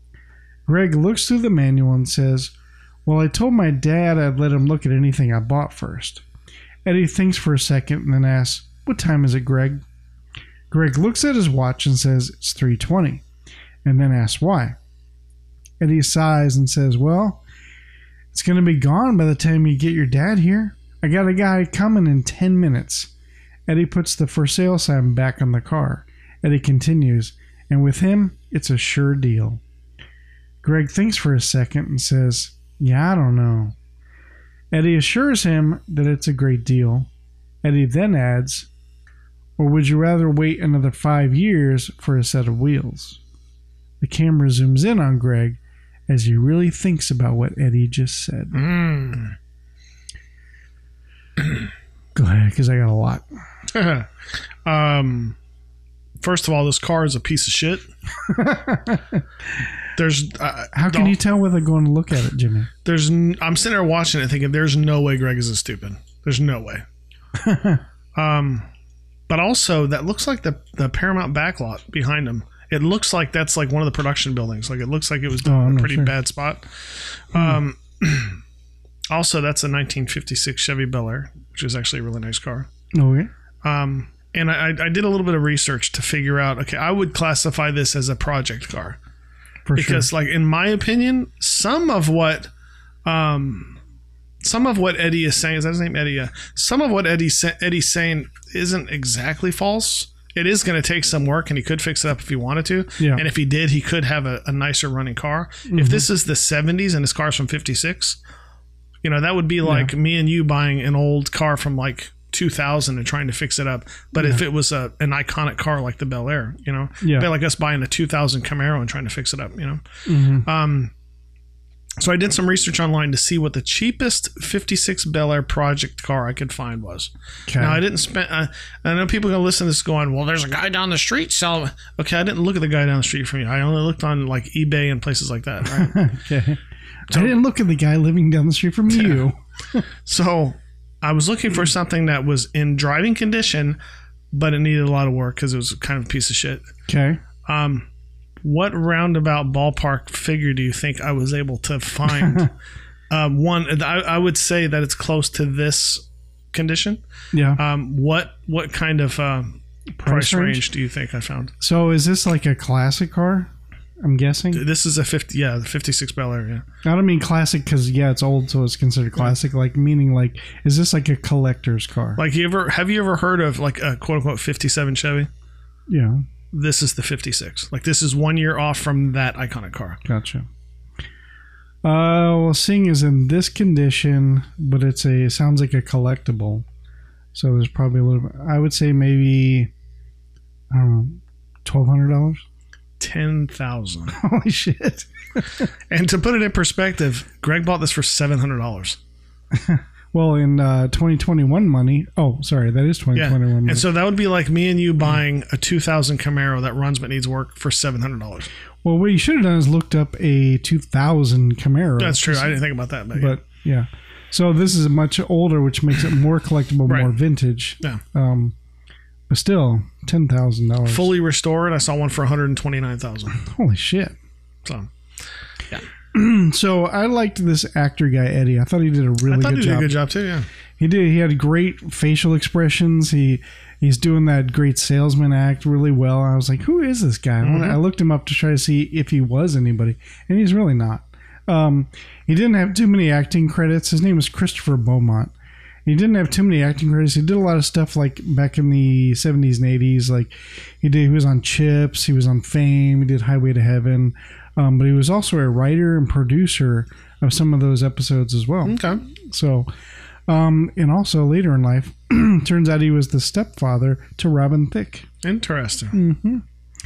Greg looks through the manual and says, "Well, I told my dad I'd let him look at anything I bought first." Eddie thinks for a second and then asks, "What time is it, Greg?" Greg looks at his watch and says it's three twenty, and then asks why. Eddie sighs and says, "Well, it's going to be gone by the time you get your dad here. I got a guy coming in ten minutes. Eddie puts the for sale sign back on the car. Eddie continues, "And with him, it's a sure deal." Greg thinks for a second and says, "Yeah, I don't know." Eddie assures him that it's a great deal. Eddie then adds, "Or would you rather wait another five years for a set of wheels?" The camera zooms in on Greg as he really thinks about what Eddie just said.
Mm.
Go ahead, because I got a lot.
um, first of all, this car is a piece of shit. There's uh,
How can you tell without going to look at it, Jimmy?
There's n- I'm sitting there watching it thinking there's no way Greg is this stupid. There's no way. um, but also that looks like the the Paramount backlot behind him. It looks like that's like one of the production buildings. Like it looks like it was
Oh,
in
no,
a pretty
sure.
bad spot. Um, also, that's a nineteen fifty-six Chevy Bel Air, which is actually a really nice car.
Okay.
Um, and I, I did a little bit of research to figure out, okay, I would classify this as a project car.
For
Because,
sure.
like, in my opinion, some of what, um, some of what Eddie is saying, is that his name, Eddie? Yeah. Some of what Eddie sa- Eddie's saying isn't exactly false. It is going to take some work, and he could fix it up if he wanted to.
Yeah.
And if he did, he could have a, a nicer running car.
Mm-hmm.
If this is the seventies and his car's from fifty-six, you know, that would be like
Yeah.
me and you buying an old car from like two thousand and trying to fix it up. But
Yeah.
if it was a, an iconic car like the Bel Air, you know,
Yeah.
it'd be like us buying a two thousand Camaro and trying to fix it up, you know.
Mhm.
Um, so I did some research online to see what the cheapest fifty-six Bel Air project car I could find was.
Okay.
Now I didn't spend. Uh, I know people are gonna listen to this going, "Well, there's a guy down the street selling." Okay, I didn't look at the guy down the street from you. I only looked on like eBay and places like that. Right?
Okay. I didn't look at the guy living down the street from you.
So I was looking for something that was in driving condition, but it needed a lot of work because it was kind of a piece of shit.
Okay.
Um, what roundabout ballpark figure do you think I was able to find? um, one, I, I would say that it's close to this condition.
Yeah.
Um, what what kind of uh, price range do you think I found?
So is this like a classic car? I'm guessing.
This is a fifty, yeah, the fifty-six Bel Air, yeah.
I don't mean classic because yeah, it's old, so it's considered classic. Like meaning like, is this like a collector's car?
Like you ever have you ever heard of like a quote unquote fifty-seven Chevy?
Yeah.
This is the fifty-six. Like this is one year off from that iconic car.
Gotcha. Uh, well, seeing is in this condition, but it's a it sounds like a collectible. So there's probably a little bit. I would say maybe I don't know, twelve hundred dollars.
Ten thousand.
Holy shit!
And to put it in perspective, Greg bought this for seven hundred dollars.
Well, in uh, twenty twenty-one money. Oh, sorry, that is twenty twenty-one
Yeah.
money.
And so that would be like me and you buying a two thousand Camaro that runs but needs work for seven hundred dollars.
Well, what you should have done is looked up a two thousand Camaro.
That's true. I didn't think about that, but,
But yeah, so this is much older, which makes it more collectible,
Right.
more vintage.
yeah.
Um, but still, ten thousand dollars.
Fully restored, I saw one for one hundred twenty-nine thousand dollars.
Holy shit!
So
So I liked this actor guy Eddie. I thought he did a really
I thought
good
he did
job.
a good job too, yeah.
He did. He had great facial expressions. He he's doing that great salesman act really well. I was like, who is this guy?
Mm-hmm.
I looked him up to try to see if he was anybody, and he's really not. Um, he didn't have too many acting credits. His name was Christopher Beaumont. He didn't have too many acting credits. He did a lot of stuff like back in the seventies and eighties. Like he did. He was on Chips. He was on Fame. He did Highway to Heaven. Um, but he was also a writer and producer of some of those episodes as well.
Okay.
So, um, and also later in life, turns out he was the stepfather to Robin Thicke.
Interesting.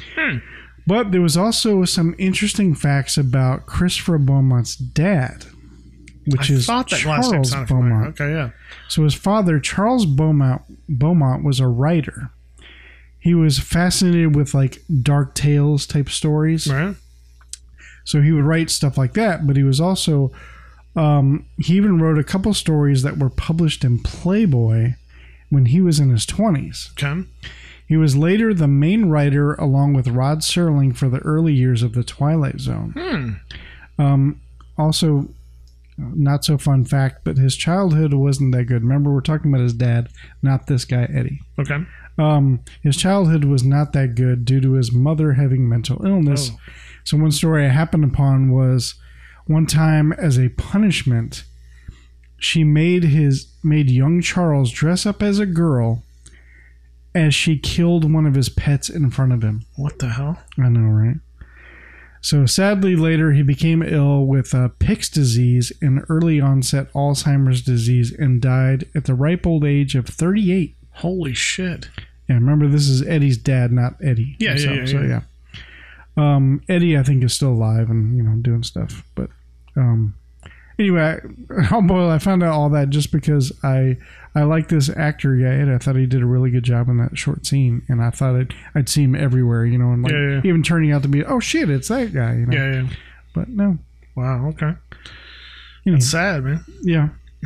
But there was also some interesting facts about Christopher Beaumont's dad, which
I
is
thought that last name
Charles
sounded familiar.
Beaumont.
Okay, yeah.
So his father, Charles Beaumont, Beaumont, was a writer. He was fascinated with like dark tales type stories.
Right.
So he would write stuff like that, but he was also, um, he even wrote a couple stories that were published in Playboy when he was in his twenties.
Okay.
He was later the main writer along with Rod Serling for the early years of The Twilight Zone.
Hmm.
Um, also, not so fun fact, but his childhood wasn't that good. Remember, we're talking about his dad, not this guy, Eddie.
Okay.
Um, his childhood was not that good due to his mother having mental illness.
Oh.
So one story I happened upon was one time as a punishment, she made his made young Charles dress up as a girl as she killed one of his pets in front of him.
What the hell?
I know, right? So sadly, later he became ill with uh, Pick's disease and early onset Alzheimer's disease and died at the ripe old age of thirty-eight.
Holy shit.
Yeah, remember this is Eddie's dad, not Eddie.
Yeah, yeah, yeah,
So
yeah.
yeah. Um, Eddie, I think, is still alive and you know doing stuff. But um, anyway, I, oh boy, I found out all that just because I I like this actor guy. And I thought he did a really good job in that short scene, and I thought I'd, I'd see him everywhere. You know, and like
Yeah, yeah.
even turning out to be oh shit, it's that guy. You know,
Yeah, yeah.
but no,
Wow, okay.
you know,
It's sad, man.
yeah.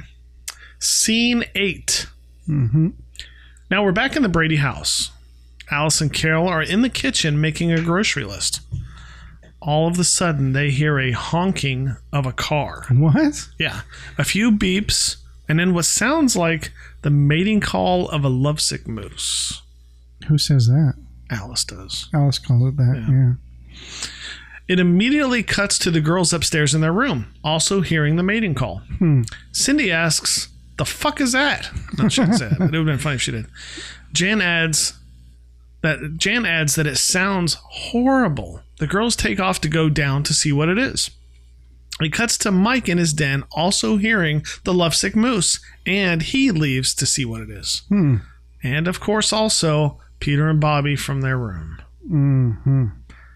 Scene eight.
Mm-hmm.
Now we're back in the Brady house. Alice and Carol are in the kitchen making a grocery list. All of a sudden, they hear a honking of a car.
What?
Yeah. A few beeps, and then what sounds like the mating call of a lovesick moose.
Who says that?
Alice does.
Alice calls it that.
Yeah.
Yeah.
It immediately cuts to the girls upstairs in their room, also hearing the mating call.
Hmm.
Cindy asks, "The fuck is that?" No, she didn't say that, but it would have been funny if she did. Jan adds that Jan adds that it sounds horrible. The girls take off to go down to see what it is. It cuts to Mike in his den, also hearing the lovesick moose, and he leaves to see what it is.
Hmm.
And of course, also Peter and Bobby from their room.
Mm-hmm.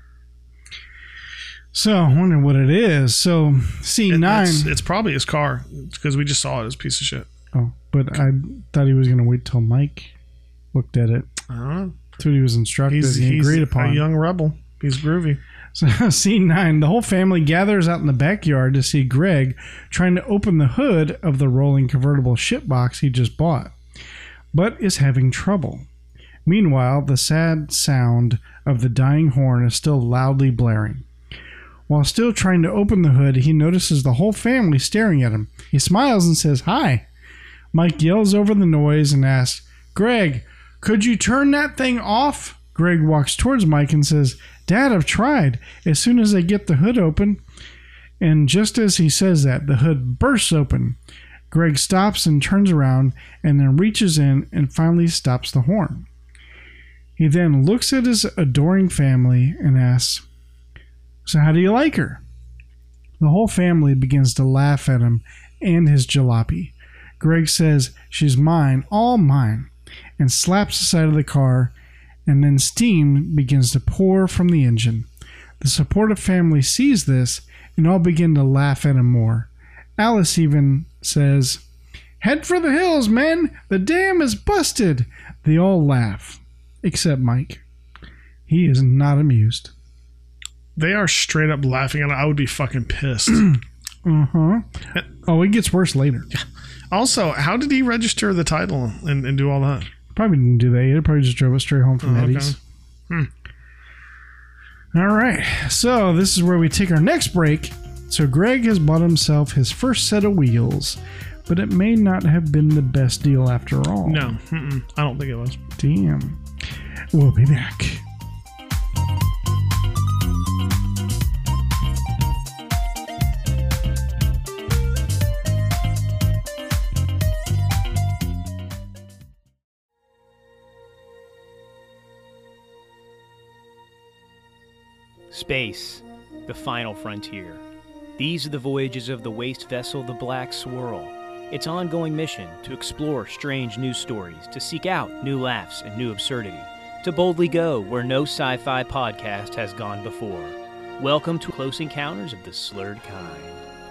So I wonder what it is. So scene
It-
nine.
It's, it's probably his car because we just saw it as a piece of shit.
Oh, but I thought he was going to wait till Mike looked at it.
I don't know.
That's what he was instructed
He's,
and
he's
agreed upon.
a young rebel. He's groovy.
So scene nine, the whole family gathers out in the backyard to see Greg trying to open the hood of the rolling convertible shipbox he just bought, but is having trouble. Meanwhile, the sad sound of the dying horn is still loudly blaring. While still trying to open the hood, he notices the whole family staring at him. He smiles and says, "Hi." Mike yells over the noise and asks, "Greg, Could you turn that thing off? Greg walks towards Mike and says, Dad, I've tried. As soon as I get the hood open. And just as he says that, the hood bursts open. Greg stops and turns around and then reaches in and finally stops the horn. He then looks at his adoring family and asks, So how do you like her? The whole family begins to laugh at him and his jalopy. Greg says, She's mine, all mine, and slaps the side of the car, and then steam begins to pour from the engine. The supportive family sees this and all begin to laugh at him more. Alice even says, Head for the hills, men! The dam is busted! They all laugh, except Mike. He is not amused.
They are straight up laughing, and I would be fucking pissed.
Uh-huh. Oh, it gets worse later.
Also, how did he register the title and, and do all that?
Probably didn't do that. He probably just drove it straight home from
Oh, okay.
Eddie's.
Hmm.
All right. So this is where we take our next break. So Greg has bought himself his first set of wheels, but it may not have been the best deal after all.
No, mm-mm, I don't think it was.
Damn. We'll be back.
Space, the final frontier. These are the voyages of the waste vessel, the Black Swirl. Its ongoing mission to explore strange news stories, to seek out new laughs and new absurdity, to boldly go where no sci-fi podcast has gone before. Welcome to Close Encounters of the Slurred Kind.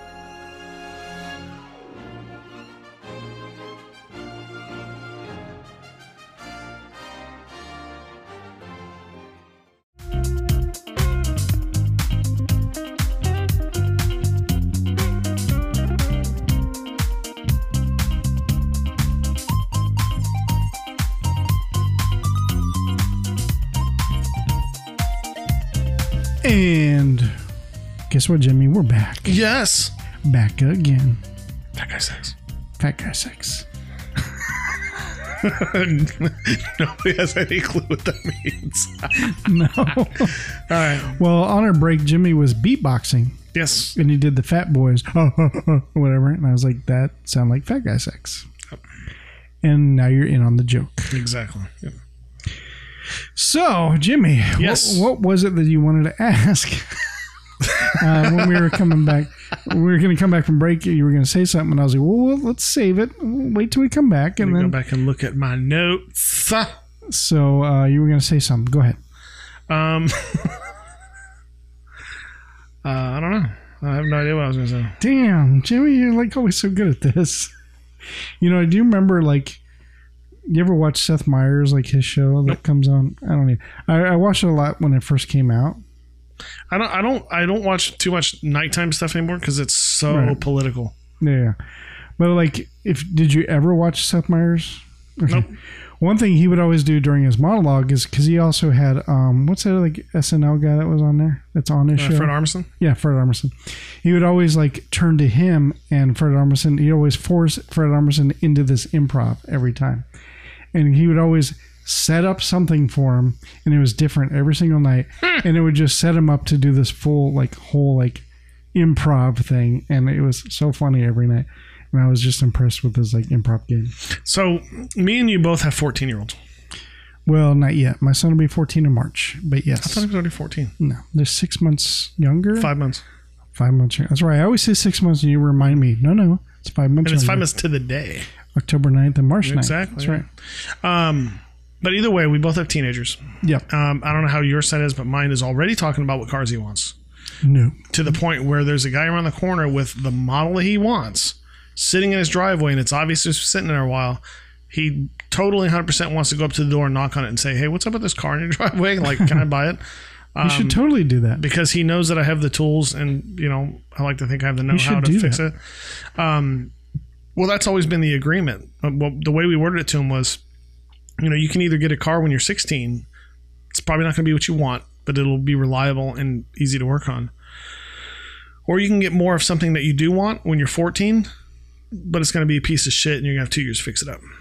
And guess what, Jimmy? We're back.
Yes.
Back again.
That guy sex.
Fat guy sex.
Nobody has any clue what that means.
No.
All right.
Well, on our break, Jimmy was beatboxing.
Yes.
And he did the Fat Boys, whatever. And I was like, that sound like fat guy sex.
Yep.
And now you're in on the joke.
Exactly. Yep.
So, Jimmy,
yes.
what, what was it that you wanted to ask uh, when we were coming back? We were going to come back from break. You were going to say something, and I was like, well, let's save it. We'll wait till we come back. And
Let me
then
go back and look at my notes.
So, uh, you were going to say something. Go ahead.
Um, uh, I don't know. I have no idea what I was going to say.
Damn, Jimmy, you're like always so good at this. You know, do you remember, like, you ever watch Seth Meyers, like his show that
Nope.
comes on? I don't even. I, I watched it a lot when it first came out.
I don't. I don't. I don't watch too much nighttime stuff anymore because it's so
Right.
political.
Yeah, but like, if did you ever watch Seth Meyers? Okay.
Nope.
One thing he would always do during his monologue is because he also had um, what's that like S N L guy that was on there? That's on his
Uh,
show.
Fred Armisen.
Yeah, Fred Armisen. He would always like turn to him and Fred Armisen. He'd always force Fred Armisen into this improv every time. And he would always set up something for him, and it was different every single night. And it would just set him up to do this full, like, whole, like, improv thing. And it was so funny every night. And I was just impressed with his, like, improv game.
So me and you both have fourteen-year-olds.
Well, not yet. My son will be fourteen in March. But
I
yes.
thought he was already fourteen.
No, they're six months younger.
Five months.
Five months younger. That's right. I always say six months, and you remind me. No, no. It's five months
And it's
younger.
five months to the day.
October ninth and March ninth.
Exactly.
That's right.
Um, but either way, we both have teenagers.
Yep.
Um, I don't know how your son is, but mine is already talking about what cars he wants.
No.
To the point where there's a guy around the corner with the model that he wants sitting in his driveway, and it's obviously sitting there a while. He totally one hundred percent wants to go up to the door and knock on it and say, hey, what's up with this car in your driveway? Like, can I buy it? Um,
You should totally do that.
because he knows that I have the tools, and, you know, I like to think I have the know-how
should
to
do
fix
that.
it. Um, well, that's always been the agreement. Uh, Well, the way we worded it to him was, you know, you can either get a car when you're sixteen. It's probably not going to be what you want, but it'll be reliable and easy to work on. Or you can get more of something that you do want when you're fourteen, but it's going to be a piece of shit, and you're going to have two years to fix it up.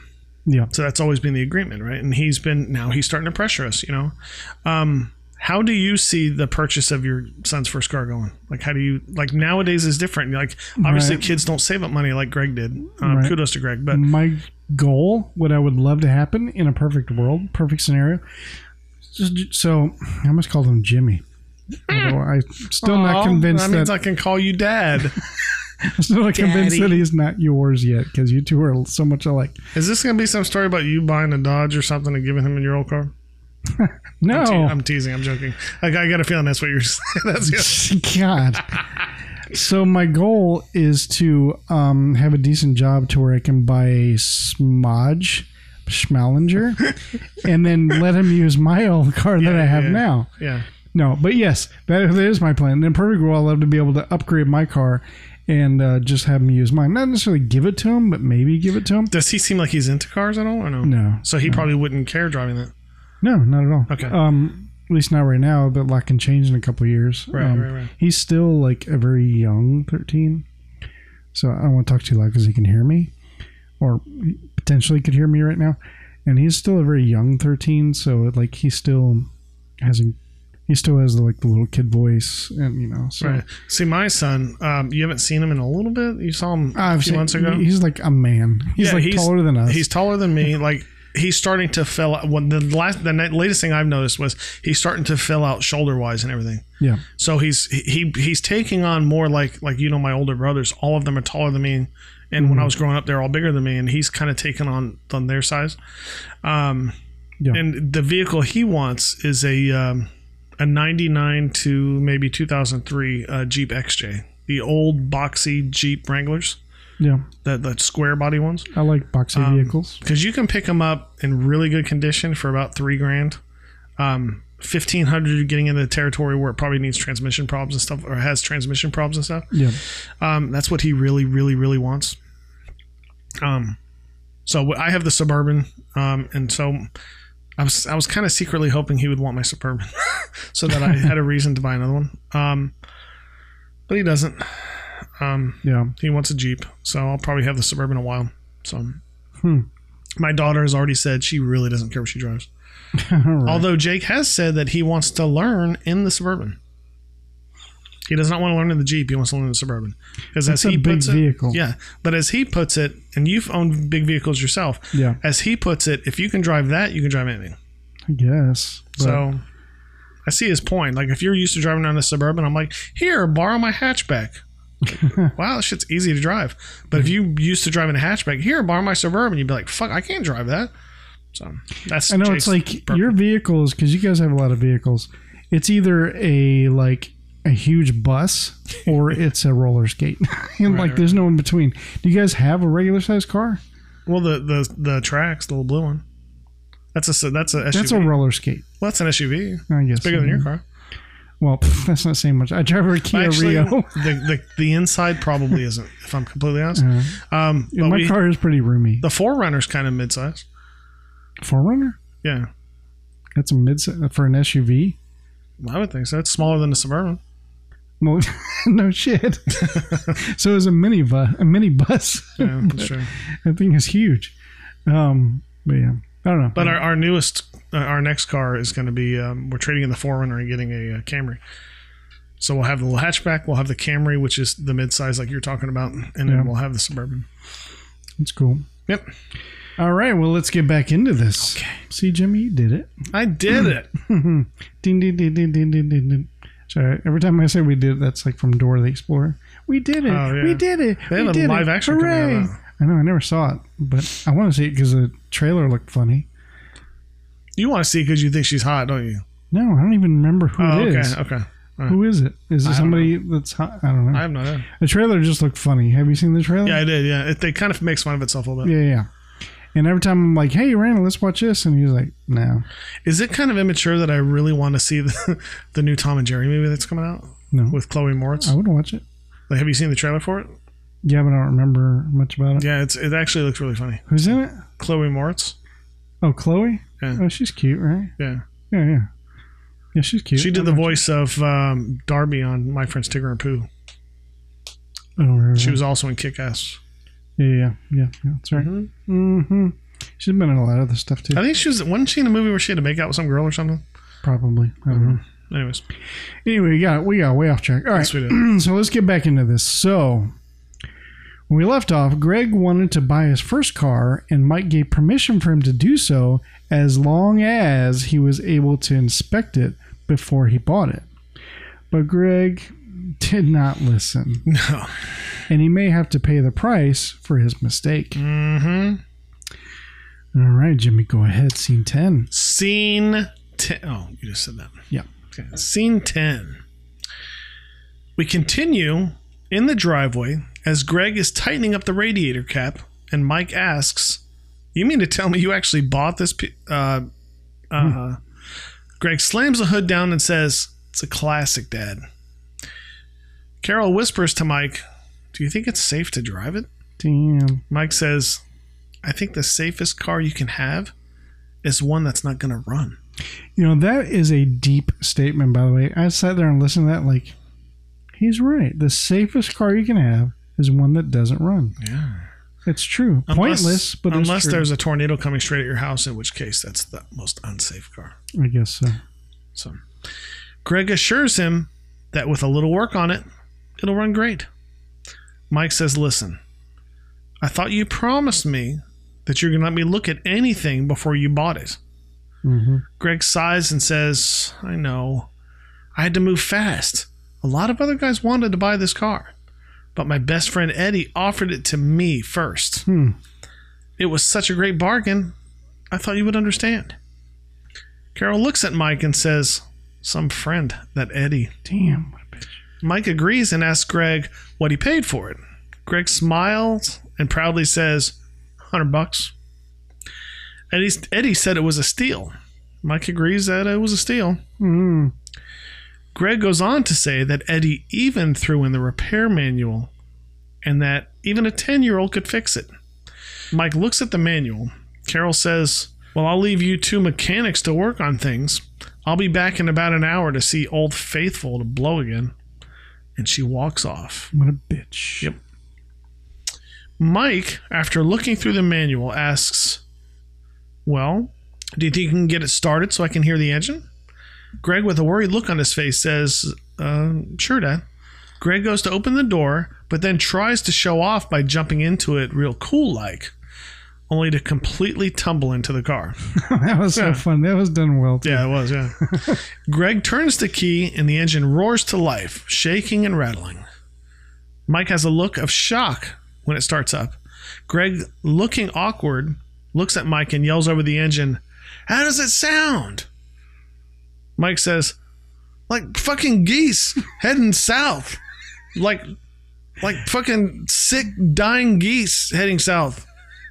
Yeah.
So that's always been the agreement, right? And he's been now he's starting to pressure us. You know, um, how do you see the purchase of your son's first car going? Like, how do you like nowadays is different. Like, obviously,
Right.
kids don't save up money like Greg did. Um,
Right.
Kudos to Greg, but
My goal, what I would love to happen in a perfect world, perfect scenario. Just, so I almost called him Jimmy. Although I'm still
Aw,
not convinced
that
that,
means I can call you Dad.
I'm still not convinced
Daddy.
that he's not yours yet because you two are so much alike.
Is this going to be some story about you buying a Dodge or something and giving him your old car?
No,
I'm, te- I'm teasing. I'm joking. I, I got a feeling that's what you're saying. That's it.
God. So my goal is to um, have a decent job to where I can buy a Smodge Schmallinger and then let him use my old car that
Yeah,
I have
yeah.
now.
Yeah.
No, but yes, that, that is my plan. In a perfect world, I'd love to be able to upgrade my car and uh, just have him use mine. Not necessarily give it to him, but maybe give it to him.
Does he seem like he's into cars at all or no?
No.
So he probably wouldn't care driving that.
No, not at all.
Okay.
Um, at least not right now, but a lot can change in a couple of years.
Right,
um,
right, right.
He's still like a very young thirteen. So I don't want to talk too loud because he can hear me or potentially could hear me right now. And he's still a very young thirteen. So like he still hasn't, he still has the, like the little kid voice and, you know, so.
Right. See, my son, um, you haven't seen him in a little bit. You saw him a
I've
few
seen,
months ago.
He's like a man. He's
Yeah,
like
he's-
taller than us.
He's taller than me. Like, he's starting to fill out. Well, the last, the latest thing I've noticed was he's starting to fill out shoulder wise and everything.
yeah.
So he's he he's taking on more like like you know my older brothers. All of them are taller than me, and when I was growing up, they're all bigger than me, and he's kind of taken on on their size. Um,
Yeah.
and the vehicle he wants is a um, a ninety-nine to maybe two thousand three uh, Jeep X J, the old boxy Jeep Wranglers,
Yeah.
the the square body ones.
I like boxy
Um,
vehicles.
Because you can pick them up in really good condition for about three grand. Um, fifteen hundred, you're getting into the territory where it probably needs transmission problems and stuff, or has transmission problems and stuff.
Yeah.
Um, that's what he really, really, really wants. Um, so I have the Suburban, um, and so I was I was kind of secretly hoping he would want my Suburban, so that I had a reason to buy another one. Um, but he doesn't. Um,
Yeah.
he wants a Jeep, so I'll probably have the Suburban a while. So,
Hmm.
my daughter has already said she really doesn't care what she drives.
All right.
Although Jake has said that he wants to learn in the Suburban. He does not want to learn in the Jeep. He wants to learn in the Suburban. Because as
That's a
he
big
puts it,
vehicle.
yeah. But as he puts it, and you've owned big vehicles yourself.
Yeah.
As he puts it, if you can drive that, you can drive anything.
I guess. But
So I see his point. Like if you're used to driving around a Suburban, I'm like, here, borrow my hatchback. Wow, this shit's easy to drive. But if you used to driving a hatchback, here, borrow my Suburban, you'd be like, fuck, I can't drive that. So that's
I know
Jake's
it's like
purpose.
your vehicles, because you guys have a lot of vehicles. It's either a like a huge bus or it's a roller skate, and
Right,
like
right.
there's no in between. Do you guys have a regular sized car?
Well, the the the tracks, the little blue one. That's a that's a S U V.
That's a roller skate.
Well, that's an S U V.
I guess
It's bigger than
so.
your car.
Well, pff, that's not saying much. I drive a Kia
Actually,
Rio.
the, the the inside probably isn't. If I'm completely honest,
Uh,
um,
yeah,
but
my
we,
car is pretty roomy.
the four runner's kind of midsize.
four runner?
Yeah,
That's a mid for an S U V.
I would think so. It's smaller than the Suburban.
Well, no shit. So it's a mini bus. A mini bus.
Yeah, that's true.
That thing is huge. Um, but yeah, I don't know.
But our, our newest, uh, our next car is going to be. Um, we're trading in the four runner and getting a, uh Camry. So we'll have the little hatchback. We'll have the Camry, which is the midsize, like you're talking about, and then
Yeah.
we'll have the Suburban.
It's cool.
Yep,
All right, well, let's get back into this. Okay. See, Jimmy, you did it.
I did it.
ding, ding, ding, ding, ding, ding, ding, ding. Sorry, every time I say we did it, that's like from Dora the Explorer. We did it.
Oh, yeah.
We did it.
They have
we
a
did
live
it.
action coming out
Hooray.
of that.
I know, I never saw it, but I want to see it because the trailer looked funny.
You want to see because you think she's hot, don't you?
No, I don't even remember who
Oh,
it
okay,
is.
okay. All right.
Who is it? Is
I
it
don't
somebody that's hot? I don't know.
I have no idea.
The trailer just looked funny. Have you seen the trailer?
Yeah, I did. Yeah, it, they kind of makes fun of itself a little bit.
Yeah, yeah. And every time I'm like, hey, Randall, let's watch this. And he's like, no.
Is it kind of immature that I really want to see the, the new Tom and Jerry movie that's coming out
No.
with Chloe Moritz?
I would watch it.
Like, have you seen the trailer for it?
Yeah, but I don't remember much about it.
Yeah, it's it actually looks really funny.
Who's in it?
Chloe Moritz.
Oh, Chloe?
Yeah.
Oh, she's cute, right?
Yeah,
Yeah, yeah. Yeah, she's cute.
she did
I'd
the
watch
voice of um, Darby on My Friends Tigger and Pooh.
it. Oh, right,
She
right.
was also in Kick-Ass.
Yeah, yeah, yeah, yeah. That's right.
Mm-hmm.
Mm-hmm. She's been in a lot of other stuff too.
I think she was. Wasn't she in a movie where she had to make out with some girl or something?
Probably. I don't know.
Anyways.
Anyway, we got we got way off track. All right.
Yes, we did.
So let's get back into this. So when we left off, Greg wanted to buy his first car, and Mike gave permission for him to do so as long as he was able to inspect it before he bought it. But Greg did not listen.
No.
And he may have to pay the price for his mistake.
Mm-hmm.
All right, Jimmy, go ahead. Scene ten.
Scene ten. Oh, you just said that.
Yeah.
Okay. Scene ten. We continue in the driveway as Greg is tightening up the radiator cap, and Mike asks, "You mean to tell me you actually bought this?" P-? Uh, uh, hmm. Greg slams the hood down and says, "It's a classic, Dad." Carol whispers to Mike, "Do you think it's safe to drive it?"
Damn.
Mike says, "I think the safest car you can have is one that's not going to run."
You know, that is a deep statement, by the way. I sat there and listened to that like, he's right. The safest car you can have is one that doesn't run.
Yeah.
It's true.
Unless,
Pointless, but
unless
it's true.
there's a tornado coming straight at your house, in which case that's the most unsafe car.
I guess so.
So, Greg assures him that with a little work on it, it'll run great. Mike says, "Listen, I thought you promised me that you're going to let me look at anything before you bought it."
Mm-hmm.
Greg sighs and says, "I know. I had to move fast. A lot of other guys wanted to buy this car, but my best friend Eddie offered it to me first.
Hmm.
It was such a great bargain, I thought you would understand." Carol looks at Mike and says, "Some friend, that Eddie."
Damn, what a bitch.
Mike agrees and asks Greg what he paid for it. Greg smiles and proudly says, hundred bucks. Eddie, Eddie said it was a steal. Mike agrees that it was a steal.
Mm.
Greg goes on to say that Eddie even threw in the repair manual and that even a ten-year-old could fix it. Mike looks at the manual. Carol says, "Well, I'll leave you two mechanics to work on things. I'll be back in about an hour to see Old Faithful to blow again." And she walks off.
What a bitch.
Yep. Mike, after looking through the manual, asks, "Well, do you think you can get it started so I can hear the engine?" Greg, with a worried look on his face, says, uh, "Sure, Dad." Greg goes to open the door, but then tries to show off by jumping into it real cool-like, only to completely tumble into the car.
That was
Yeah.
so fun. That was done well, too.
Yeah, it was, yeah. Greg turns the key, and the engine roars to life, shaking and rattling. Mike has a look of shock when it starts up. Greg, looking awkward, looks at Mike and yells over the engine, "How does it sound?" Mike says, "Like fucking geese heading south. Like, like fucking sick, dying geese heading south."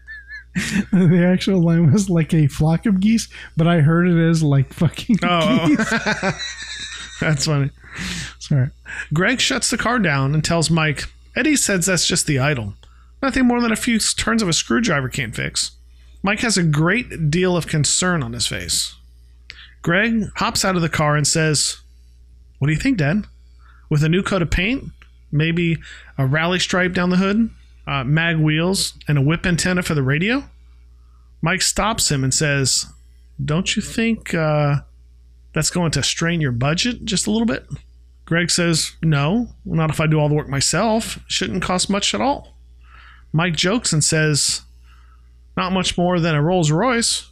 The actual line was like a flock of geese, but I heard it as like fucking
Oh,
geese.
That's funny.
Sorry.
Greg shuts the car down and tells Mike, "Eddie says that's just the idle. Nothing more than a few turns of a screwdriver can't fix." Mike has a great deal of concern on his face. Greg hops out of the car and says, "What do you think, Dad? With a new coat of paint, maybe a rally stripe down the hood, uh, mag wheels, and a whip antenna for the radio?" Mike stops him and says, "Don't you think uh, that's going to strain your budget just a little bit?" Greg says, "No, not if I do all the work myself. It shouldn't cost much at all." Mike jokes and says, "Not much more than a Rolls Royce."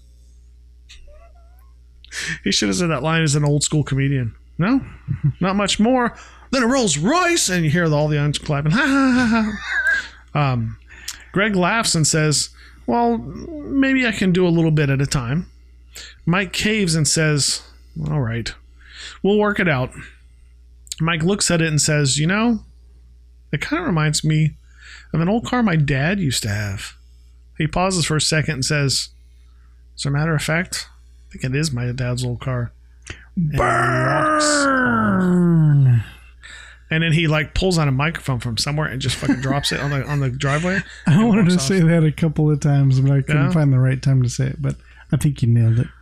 He should have said that line as an old school comedian. "No, not much more than a Rolls Royce." And you hear all the audience clapping. Ha ha ha ha. Um, Greg laughs and says, "Well, maybe I can do a little bit at a time." Mike caves and says, "All right, we'll work it out." Mike looks at it and says, "You know, it kind of reminds me of an old car my dad used to have." He pauses for a second and says, "As a matter of fact, I think it is my dad's old car." And
Burn!
And then he like pulls out a microphone from somewhere and just fucking drops it on the on the driveway.
I wanted to
off.
say that a couple of times, but I couldn't
Yeah?
find the right time to say it. But I think you nailed it.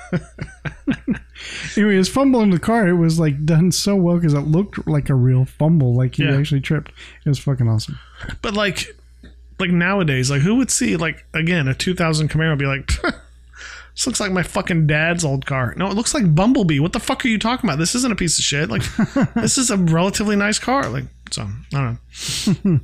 Anyway, his fumble in the car, it was like done so well because it looked like a real fumble, like he
Yeah.
actually tripped. It was fucking awesome.
But like, Like nowadays, like who would see like again a two thousand Camaro and be like, this looks like my fucking dad's old car. No, it looks like Bumblebee. What the fuck are you talking about? This isn't a piece of shit. Like this is a relatively nice car. Like so, I don't know.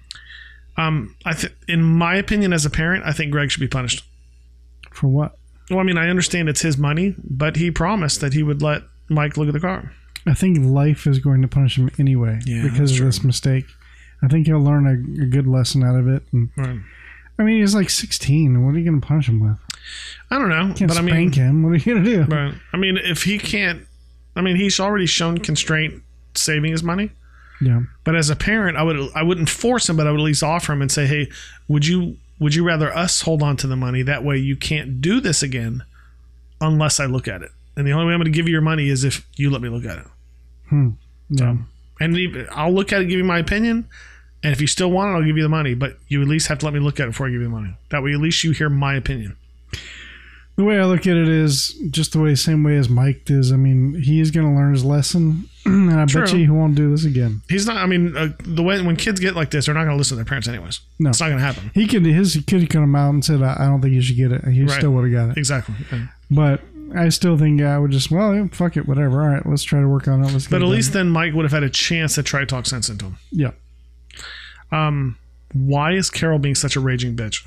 um, I think, in my opinion, as a parent, I think Greg should be punished.
For what?
Well, I mean, I understand it's his money, but he promised that he would let Mike look at the car.
I think life is going to punish him anyway
Yeah,
because of
that's
this
true.
mistake. I think he'll learn a, a good lesson out of it. And,
Right.
I mean, he's like sixteen. What are you going to punish him with?
I don't know,
You can't
but I
spank
mean,
him. What are you going to do?
right. I mean, if he can't, I mean, he's already shown constraint saving his money.
Yeah.
But as a parent, I would I wouldn't force him, but I would at least offer him and say, hey, would you would you rather us hold on to the money? That way you can't do this again unless I look at it. And the only way I'm going to give you your money is if you let me look at it.
Hmm. Yeah.
So, and if- I'll look at it, give you my opinion. And if you still want it, I'll give you the money. But you at least have to let me look at it before I give you the money. That way, at least you hear my opinion.
The way I look at it is just the way, same way as Mike is. I mean, he is going to learn his lesson, and I
True.
bet you he won't do this again.
He's not. I mean, uh, the way when kids get like this, they're not going to listen to their parents anyways.
No.
It's not going to happen.
He could his kid could come out and said, "I I don't think you should get it." He
Right.
still would have got it.
Exactly. Yeah.
But I still think I would just, well, fuck it, whatever. All right, let's try to work on it. Let's get
But
it
at
done.
least then Mike would have had a chance to try to talk sense into him.
yeah.
Um, why is Carol being such a raging bitch?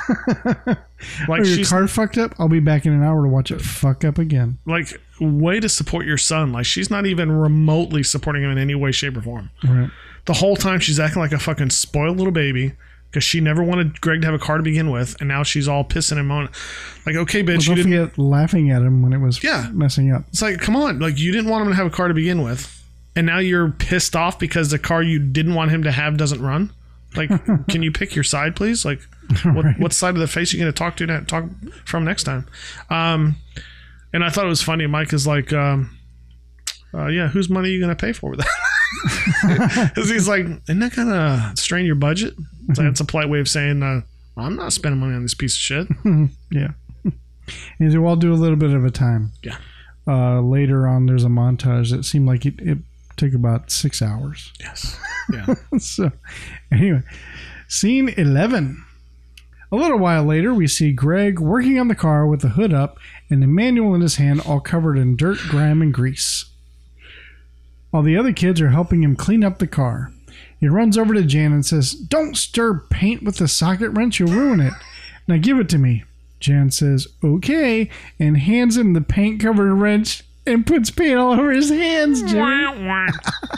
Like
Oh, your
she's
car fucked up? I'll be back in an hour to watch it fuck up again.
like way to support your son. Like she's not even remotely supporting him in any way, shape, or form.
Right.
The whole time she's acting like a fucking spoiled little baby because she never wanted Greg to have a car to begin with, and now she's all pissing him on. Like, okay,
Well,
bitch, you
don't
didn't.
forget laughing at him when it was
Yeah.
messing up.
It's like, come on, like you didn't want him to have a car to begin with, and now you're pissed off because the car you didn't want him to have doesn't run. Like, can you pick your side, please? Like, what
Right.
what side of the face are you going to talk to talk from next time? Um, and I thought it was funny. Mike is like, um, uh, yeah, whose money are you going to pay for with that? Because he's like, isn't that going to strain your budget? So that's a polite way of saying, uh, I'm not spending money on this piece of shit.
Yeah. And so I'll do a little bit of a time.
Yeah.
Uh, later on, there's a montage that seemed like it, it took about six hours.
Yes. Yeah.
So, anyway, scene eleven. A little while later, we see Greg working on the car with the hood up and the manual in his hand, all covered in dirt, grime, and grease. While the other kids are helping him clean up the car, he runs over to Jan and says, "Don't stir paint with the socket wrench, you'll ruin it. Now give it to me." Jan says, "Okay," and hands him the paint-covered wrench and puts paint all over his hands, Jimmy.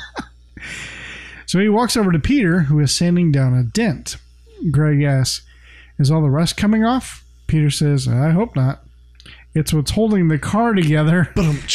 So he walks over to Peter, who is sanding down a dent. Greg asks, "Is all the rust coming off?" Peter says, "I hope not. It's what's holding the car together."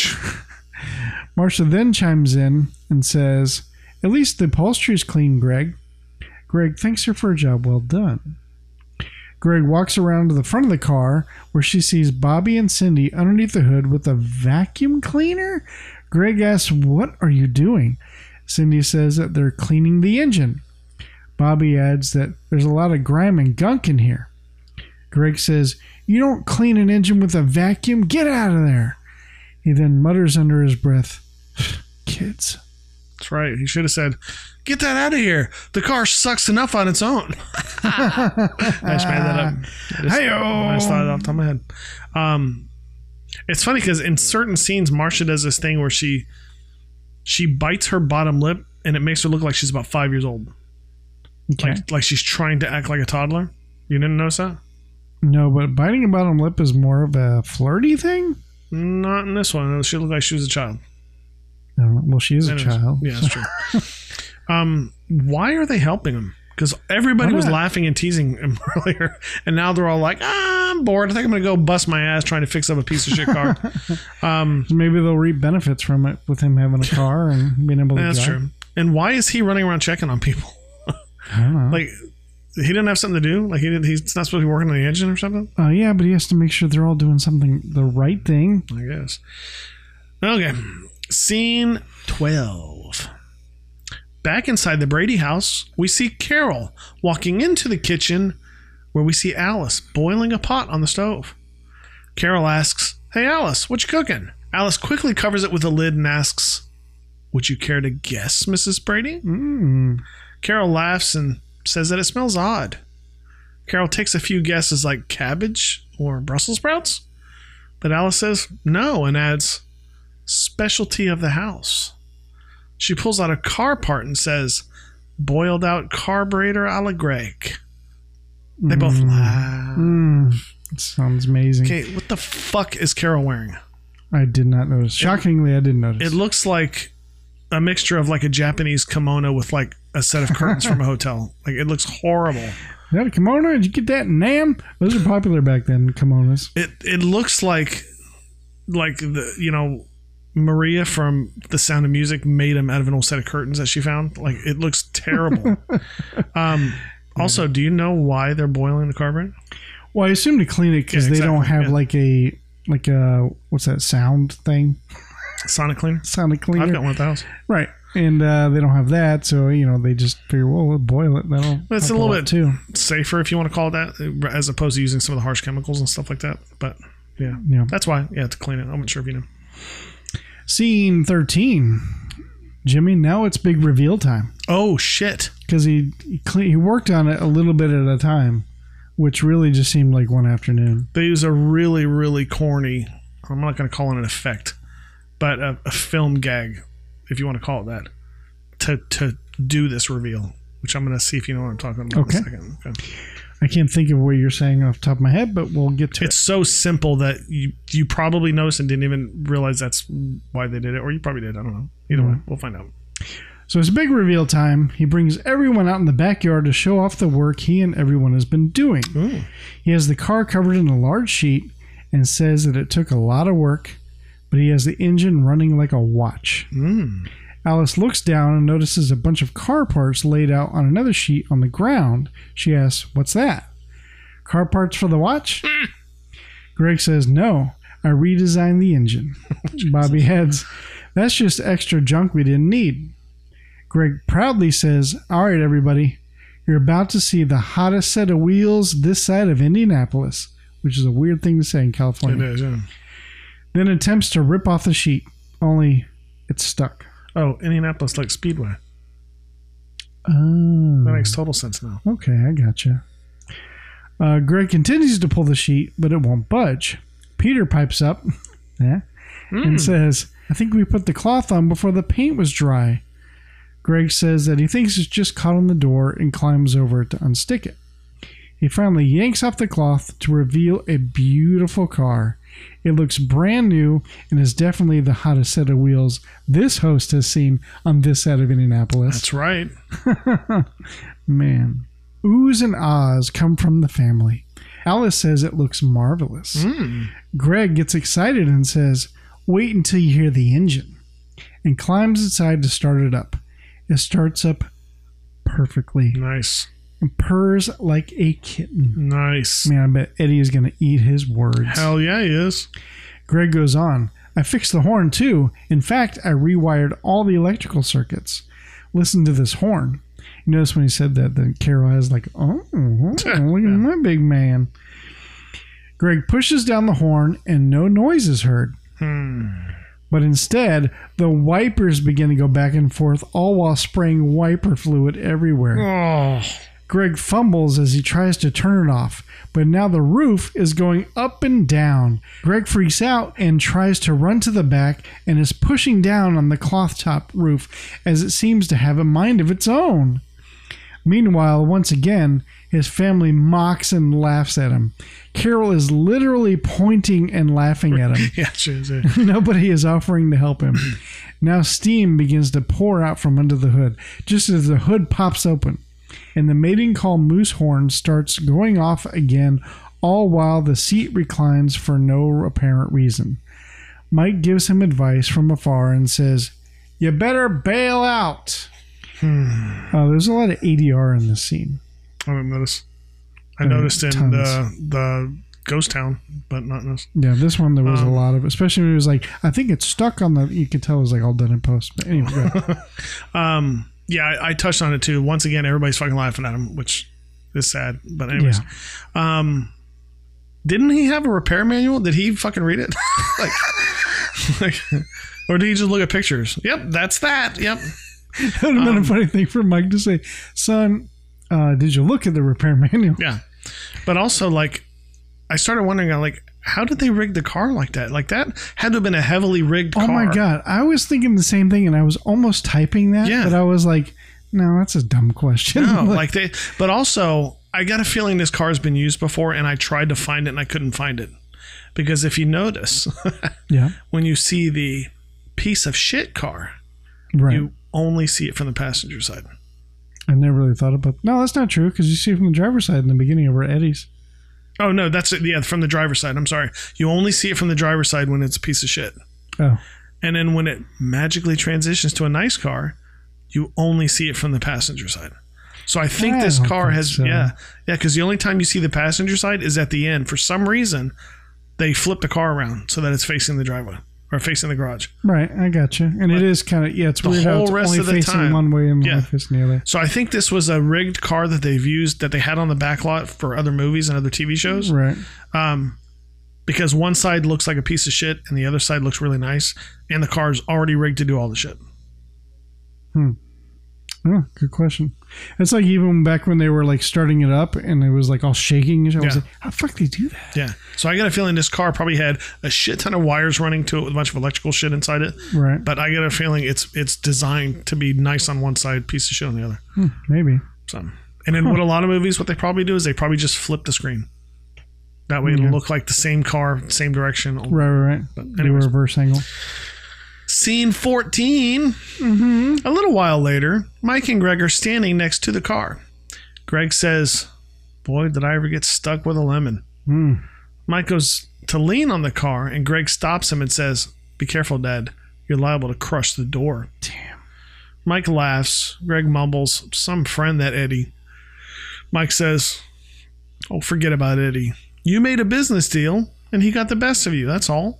Marcia then chimes in and says, "At least the upholstery's clean, Greg." Greg thanks her for a job well done. Greg walks around to the front of the car where she sees Bobby and Cindy underneath the hood with a vacuum cleaner. Greg asks, "What are you doing?" Cindy says that they're cleaning the engine. Bobby adds that there's a lot of grime and gunk in here. Greg says, "You don't clean an engine with a vacuum. Get out of there." He then mutters under his breath, "Kids."
That's right. He should have said, "Get that out of here. The car sucks enough on its own." I just made that up. I just,
Hi-yo.
I just thought it off the top of my head. Um, it's funny because in certain scenes, Marcia does this thing where she she bites her bottom lip and it makes her look like she's about five years old.
Okay.
Like, like she's trying to act like a toddler. You didn't notice that?
No, but biting a bottom lip is more of a flirty thing?
Not in this one. She looked like she was a child.
I don't know. Well, she is a
Anyways,
child.
Yeah, that's true. um, why are they helping him? Because everybody
Why
was
not?
laughing and teasing him earlier, and now they're all like, ah, "I'm bored. I think I'm going to go bust my ass trying to fix up a piece of shit car." um,
Maybe they'll reap benefits from it with him having a car and being able to
that's
drive.
true. And why is he running around checking on people?
I don't know.
Like, he didn't have something to do. Like, he did, he's not supposed to be working on the engine or something.
Oh, yeah, but he has to make sure they're all doing something, the right thing.
I guess. Okay. Scene twelve. Back inside the Brady house, we see Carol walking into the kitchen where we see Alice boiling a pot on the stove. Carol asks, "Hey, Alice, what you cooking?" Alice quickly covers it with a lid and asks, "Would you care to guess, Missus Brady?"
Mm.
Carol laughs and says that it smells odd. Carol takes a few guesses like cabbage or Brussels sprouts, but Alice says no and adds specialty of the house. She pulls out a car part and says boiled out carburetor a la Greg. They both
Mm.
laugh.
Mm. It sounds amazing.
Okay, what the fuck is Carol wearing?
I did not notice. Shockingly, I didn't notice.
It looks like a mixture of like a Japanese kimono with like a set of curtains from a hotel. Like it looks horrible.
Is that a kimono? Did you get that in Nam? Those are popular back then, kimonos.
It it looks like like the you know Maria from The Sound of Music made him out of an old set of curtains that she found. Like it looks terrible. um, also, do you know why they're boiling the carburetor?
Well, I assume to clean it because
Yeah,
they don't
exactly,
have
yeah.
like a like a what's that sound thing?
Sonic cleaner.
Sonic cleaner.
I've got one at the house.
Right. And uh, they don't have that, so you know they just figure, well, we'll boil it. That'll.
It's a
help
little
lot
bit
too.
safer if you want to call it that, as opposed to using some of the harsh chemicals and stuff like that. But yeah,
Yeah.
that's why. Yeah, to clean it. I'm not sure if you know.
Scene thirteen. Jimmy. Now it's big reveal time
Oh shit!
because he he, cle- he worked on it a little bit at a time, which really just seemed like one afternoon.
They use a really, really corny. I'm not going to call it an effect, but a, a film gag, if you want to call it that, to to do this reveal. Which I'm going to see if you know what I'm talking about
Okay.
in a second. Okay.
I can't think of what you're saying off the top of my head, but we'll get to
It's so simple that you you probably noticed and didn't even realize that's why they did it, or you probably did. I don't know. Either way, we'll find out.
it. So it's big reveal time. He brings everyone out in the backyard to show off the work he and everyone has been doing.
Ooh.
He has the car covered in a large sheet and says that it took a lot of work, but he has the engine running like a watch.
Mm.
Alice looks down and notices a bunch of car parts laid out on another sheet on the ground. She asks, "What's that? Car parts for the watch?" Greg says, "No, I redesigned the engine." Bobby heads, "That's just extra junk we didn't need." Greg proudly says, "All right, everybody, you're about to see the hottest set of wheels this side of Indianapolis," which is a weird thing to say in
It
California.
is. Yeah.
Then attempts to rip off the sheet, only it's stuck.
Oh, Indianapolis like Speedway.
Oh.
That makes total sense now.
Okay, I gotcha. Uh, Greg continues to pull the sheet, but it won't budge. Peter pipes up yeah, and says, "I think we put the cloth on before the paint was dry." Greg says that he thinks it's just caught on the door and climbs over it to unstick it. He finally yanks off the cloth to reveal a beautiful car. It looks brand new and is definitely the hottest set of wheels this host has seen on this side of Indianapolis.
That's right.
Man. Oohs and ahs come from the family. Alice says it looks marvelous.
Mm.
Greg gets excited and says, "Wait until you hear the engine," and climbs inside to start it up. It starts up perfectly
Nice.
and purrs like a kitten.
Nice.
Man, I bet Eddie is going to eat his words.
Hell yeah, he is.
Greg goes on, "I fixed the horn too. In fact, I rewired all the electrical circuits. Listen to this horn." You notice when he said that, then Carol has like, oh, oh, look at my big man. Greg pushes down the horn and no noise is heard.
Hmm.
But instead, the wipers begin to go back and forth, all while spraying wiper fluid everywhere.
Oh.
Greg fumbles as he tries to turn it off, but now the roof is going up and down. Greg freaks out and tries to run to the back and is pushing down on the cloth top roof as it seems to have a mind of its own. Meanwhile, once again, his family mocks and laughs at him. Carol is literally pointing and laughing at him.
Yeah, she is. Yeah.
Nobody is offering to help him. Now steam begins to pour out from under the hood, just as the hood pops open. And the mating call moose horn starts going off again, all while the seat reclines for no apparent reason. Mike gives him advice from afar and says, "You better bail out."
Hmm.
Uh, there's a lot of A D R in this scene.
I didn't notice. I
Uh,
noticed in
tons.
the, the Ghost Town, but not in this.
Yeah, this one there was
Um,
a lot of, especially when it was like, I think it's stuck on the, you could tell it was like all done in post. But anyway, go ahead.
Um, yeah, I, I touched on it too. Once again, everybody's fucking laughing at him, which is sad. But anyways, um, didn't he have a repair manual? Did he fucking read it? like, like, or did he just look at pictures? Yep, that's that. Yep.
That would have been
Um,
a funny thing for Mike to say, "Son, uh, did you look at the repair manual?"
Yeah. But also, like, I started wondering, like, how did they rig the car like that? Like, that had to have been a heavily rigged car.
Oh my God. I was thinking the same thing and I was almost typing that,
Yeah.
but I was like, no, that's a dumb question.
No, like they, but also, I got a feeling this car has been used before, and I tried to find it and I couldn't find it. Because if you notice,
yeah.
when you see the piece of shit car,
Right.
you only see it from the passenger side.
I never really thought about No, that's not true because you see it from the driver's side in the beginning over Eddie's.
Oh, no, that's it. Yeah, from the driver's side. I'm sorry. You only see it from the driver's side when it's a piece of shit.
Oh.
And then when it magically transitions to a nice car, you only see it from the passenger side. So I think
I
this
don't
car
think
has,
so.
yeah, yeah, because the only time you see the passenger side is at the end. For some reason, they flip the car around so that it's facing the driveway or facing the garage.
Right, I got you. And
But
it is kind of, yeah, it's
the
weird how
whole
it's
rest
only
of the
facing
time-
one way and
Yeah.
only facing the other.
So I think this was a rigged car that they've used, that they had on the back lot for other movies and other T V shows.
Right.
Um, because one side looks like a piece of shit and the other side looks really nice, and the car is already rigged to do all the shit.
Hmm. Oh, good question. It's like even back when they were like starting it up and it was like all shaking. I was
Yeah.
like, how the fuck did they do that?
Yeah. So I got a feeling this car probably had a shit ton of wires running to it with a bunch of electrical shit inside it.
Right.
But I got a feeling it's it's designed to be nice on one side, piece of shit on the other.
Hmm, maybe.
So, and in what a lot of movies, what they probably do is they probably just flip the screen. That way it'll
Yeah.
look like the same car, same direction.
Right, right, right.
But
Do a
anyways.
reverse angle.
Scene fourteen. Mm-hmm. A little while later, Mike and Greg are standing next to the car. Greg says, "Boy, did I ever get stuck with a lemon."
Hmm.
Mike goes to lean on the car, and Greg stops him and says, "Be careful, Dad. You're liable to crush the door."
Damn.
Mike laughs. Greg mumbles, "Some friend, that Eddie." Mike says, "Oh, forget about Eddie. You made a business deal, and he got the best of you. That's all."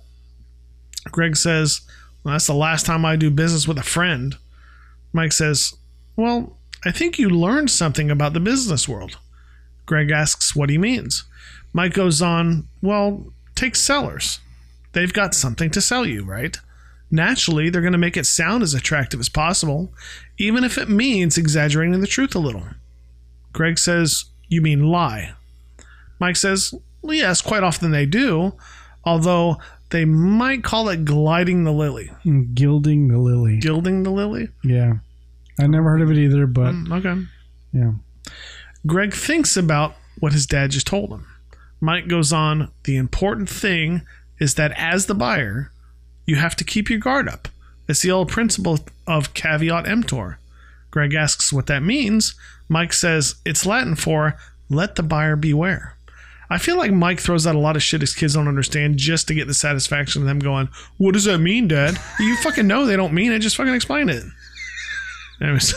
Greg says, "Well, that's the last time I do business with a friend." Mike says, "Well, I think you learned something about the business world." Greg asks what he means. Mike goes on, "Well, take sellers. They've got something to sell you, right? Naturally, they're going to make it sound as attractive as possible, even if it means exaggerating the truth a little." Greg says, "You mean lie?" Mike says, "Well, yes, quite often they do, although they might call it gliding the lily."
Gilding the lily.
Gilding the lily?
Yeah. I never heard of it either, but
Mm, okay.
yeah.
Greg thinks about what his dad just told him. Mike goes on, "The important thing is that as the buyer, you have to keep your guard up. It's the old principle of caveat emptor." Greg asks what that means. Mike says it's Latin for let the buyer beware. I feel like Mike throws out a lot of shit his kids don't understand just to get the satisfaction of them going, "What does that mean, Dad?" You fucking know they don't mean it. Just fucking explain it. Anyways.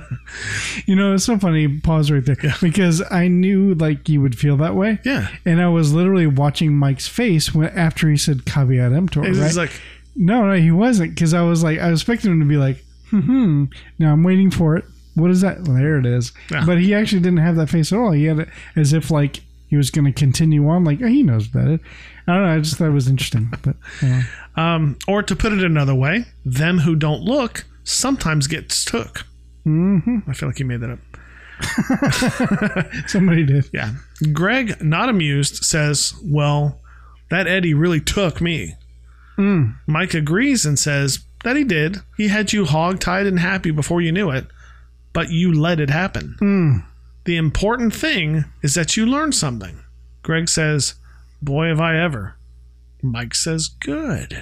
You know, it's so funny. Pause right there. Because I knew like you would feel that way.
Yeah.
And I was literally watching Mike's face when after he said caveat emptor.
It's
Right?
like,
No, no, he wasn't. Because I was like, I was expecting him to be like, hmm. Now I'm waiting for it. What is that? Well, there it is.
Yeah.
But he actually didn't have that face at all. He had it as if like he was going to continue on. Like, oh, he knows about it. I don't know. I just thought it was interesting. But you know.
um, or to put it another way, them who don't look sometimes gets took.
Mm-hmm.
I feel like you made that up.
Somebody did.
Yeah. Greg, not amused, says, "Well, that Eddie really took me."
Mm.
Mike agrees and says that he did. He had you hog-tied and happy before you knew it, but you let it happen.
Mm.
The important thing is that you learned something. Greg says, "Boy, have I ever." Mike says, "Good."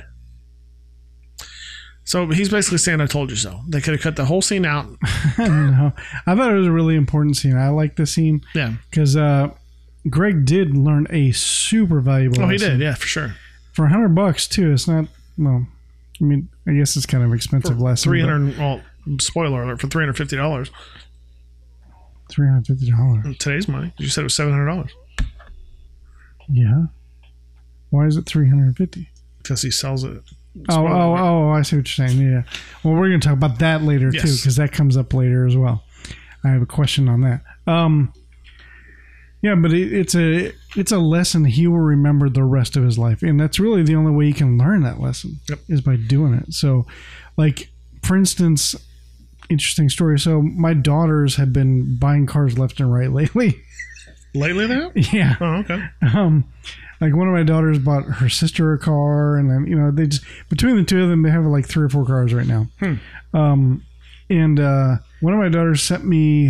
So he's basically saying, "I told you so." They could have cut the whole scene out.
No, I thought it was a really important scene. I like the scene
Yeah.
because uh, Greg did learn a super valuable.
Oh, he
lesson.
did. Yeah, for sure.
For a hundred bucks too. It's not. Well, I mean, I guess it's kind of expensive lesson.
Three hundred. Well, spoiler alert, for three hundred fifty dollars.
Three hundred fifty dollars.
Today's money. You said it was seven hundred dollars
Yeah. Why is it three hundred fifty?
because he sells it.
Oh,
Spoiler
oh,
alert.
oh! I see what you're saying. Yeah. Well, we're going to talk about that later too,
Yes.
because that comes up later as well. I have a question on that. Um. Yeah, but it, it's a it's a lesson he will remember the rest of his life, and that's really the only way you can learn that lesson
Yep.
is by doing it. So, like for instance, interesting story. So my daughters have been buying cars left and right lately.
Lately, there?
Yeah.
Oh, okay.
Um, like one of my daughters bought her sister a car, and then you know they just between the two of them they have like three or four cars right now.
Hmm.
Um, and uh, one of my daughters sent me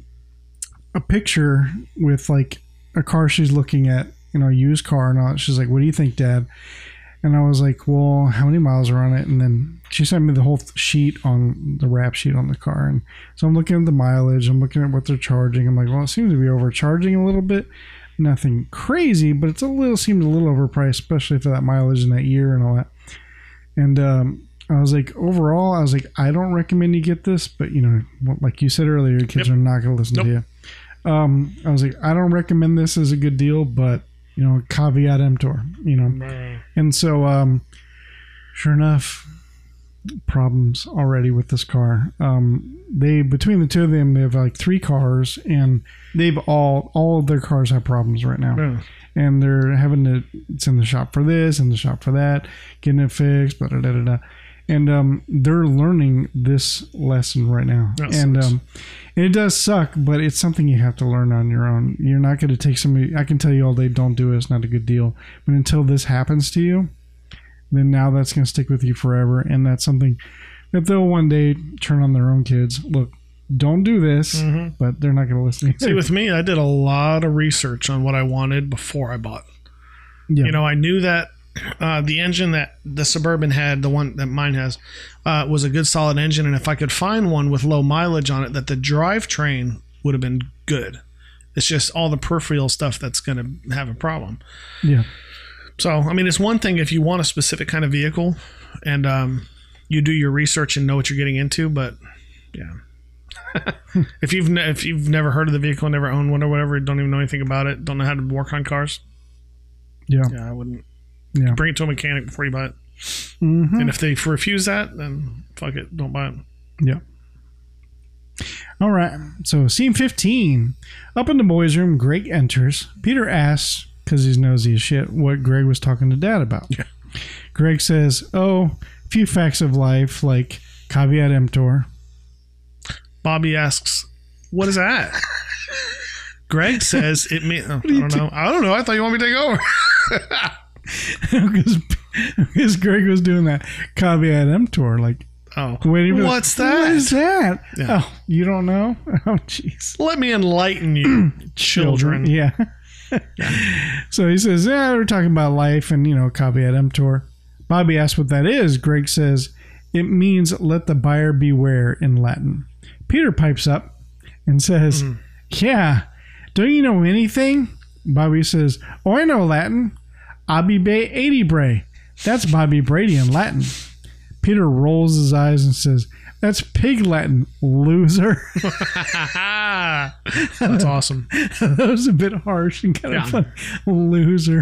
a picture with like a car she's looking at, you know, a used car, and all. She's like, "What do you think, Dad?" And I was like, "Well, how many miles are on it?" And then she sent me the whole sheet on the wrap sheet on the car, and so I'm looking at the mileage. I'm looking at what they're charging. I'm like, "Well, it seems to be overcharging a little bit." Nothing crazy, but it's a little seems a little overpriced, especially for that mileage in that year and all that. And um, I was like, overall, I was like, I don't recommend you get this, but you know, like you said earlier, your kids
Yep.
are not going to listen
Nope.
to you. Um, I was like, I don't recommend this as a good deal, but you know, caveat emptor, you know.
No.
And so, um, sure enough, problems already with this car. Um, they between the two of them, they have like three cars, and they've all all of their cars have problems right now.
Yeah.
And they're having to, it's in the shop for this, in the shop for that, getting it fixed, blah, da, da, da, da. And um, they're learning this lesson right now.
That
and
sucks.
um, and it does suck, but it's something you have to learn on your own. You're not going to take somebody, I can tell you all day, don't do it, it's not a good deal. But until this happens to you, then now that's going to stick with you forever. And that's something that they'll one day turn on their own kids. Look, don't do this,
Mhm.
but they're not going to listen.
See, with me, I did a lot of research on what I wanted before I bought.
yeah.
You know, I knew that uh, the engine that the Suburban had, the one that mine has, uh, was a good solid engine. And if I could find one with low mileage on it, that the drivetrain would have been good. It's just all the peripheral stuff that's going to have a problem.
yeah.
So, I mean, it's one thing if you want a specific kind of vehicle and um, you do your research and know what you're getting into, but yeah. if you've ne- if you've never heard of the vehicle, never owned one or whatever, don't even know anything about it, don't know how to work on cars,
Yeah.
yeah, I wouldn't
Yeah.
bring it to a mechanic before you buy it.
Mhm.
And if they refuse that, then fuck it, don't buy it.
Yeah. All right. So, scene fifteen. Up in the boys' room, Greg enters. Peter asks, because he's nosy as shit, what Greg was talking to Dad about.
Yeah.
Greg says, oh, a few facts of life, like caveat emptor.
Bobby asks, "What is that?" Greg says, "It means oh, I
you
don't know. I don't know. I thought you want me to take over."
Because because Greg was doing that caveat emptor, like,
Oh,
waiting for
what's
the,
that?
What is that?
Yeah.
Oh, you don't know? Oh, jeez.
Let me enlighten you, children.
Yeah. So he says, yeah, we're talking about life and, you know, caveat emptor. Bobby asks what that is. Greg says, it means let the buyer beware in Latin. Peter pipes up and says,
Mm.
yeah, don't you know anything? Bobby says, oh, I know Latin. Abi be eighty bray. That's Bobby Brady in Latin. Peter rolls his eyes and says, that's pig Latin, loser.
That's awesome.
That was a bit harsh and kind
Yeah.
of funny. Loser.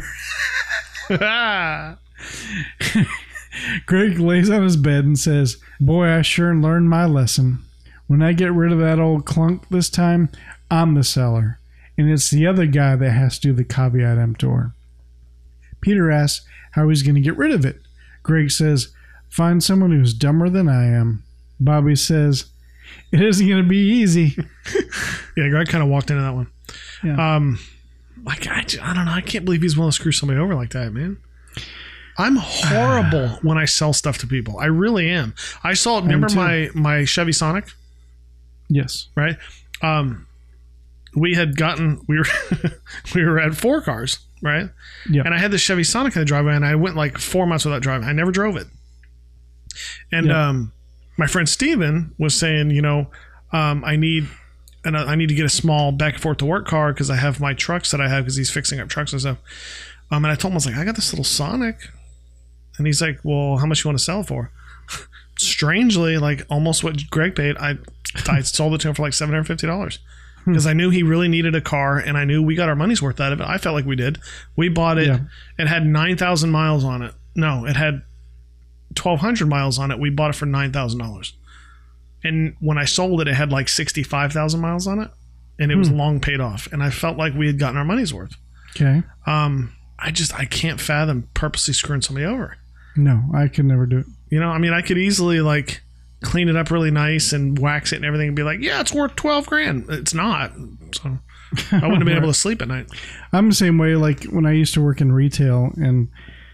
Greg lays on his bed and says, boy, I sure learned my lesson. When I get rid of that old clunk this time, I'm the seller. And it's the other guy that has to do the caveat emptor. Peter asks how he's going to get rid of it. Greg says, find someone who's dumber than I am. Bobby says, it isn't going to be easy.
Yeah, Greg kind of walked into that one.
Yeah.
Um, like I, I don't know. I can't believe he's willing to screw somebody over like that, man. I'm horrible when I sell stuff to people. I really am. I saw. Remember
too.
my my Chevy Sonic,
Yes.
right? Um, we had gotten we were we were at four cars, right?
Yeah.
And I had the Chevy Sonic in the driveway, and I went like four months without driving. I never drove it. And
Yeah.
um, my friend Steven was saying, you know, um, I need and I need to get a small back and forth to work car because I have my trucks that I have because he's fixing up trucks and stuff. Um, and I told him, I was like, I got this little Sonic. And he's like, well, how much you want to sell it for? Strangely, like almost what Greg paid, I, I sold it to him for like seven hundred fifty dollars. Because I knew he really needed a car, and I knew we got our money's worth out of it. I felt like we did. We bought it.
Yeah.
It had nine thousand miles on it. No, it had twelve hundred miles on it. We bought it for nine thousand dollars. And when I sold it, it had like sixty-five thousand miles on it, and it was long paid off. And I felt like we had gotten our money's worth.
Okay.
Um, I just, I can't fathom purposely screwing somebody over.
No, I could never do it.
You know, I mean, I could easily like clean it up really nice and wax it and everything and be like, yeah, it's worth twelve grand. It's not. So I wouldn't have been able to sleep at night.
I'm the same way. Like when I used to work in retail and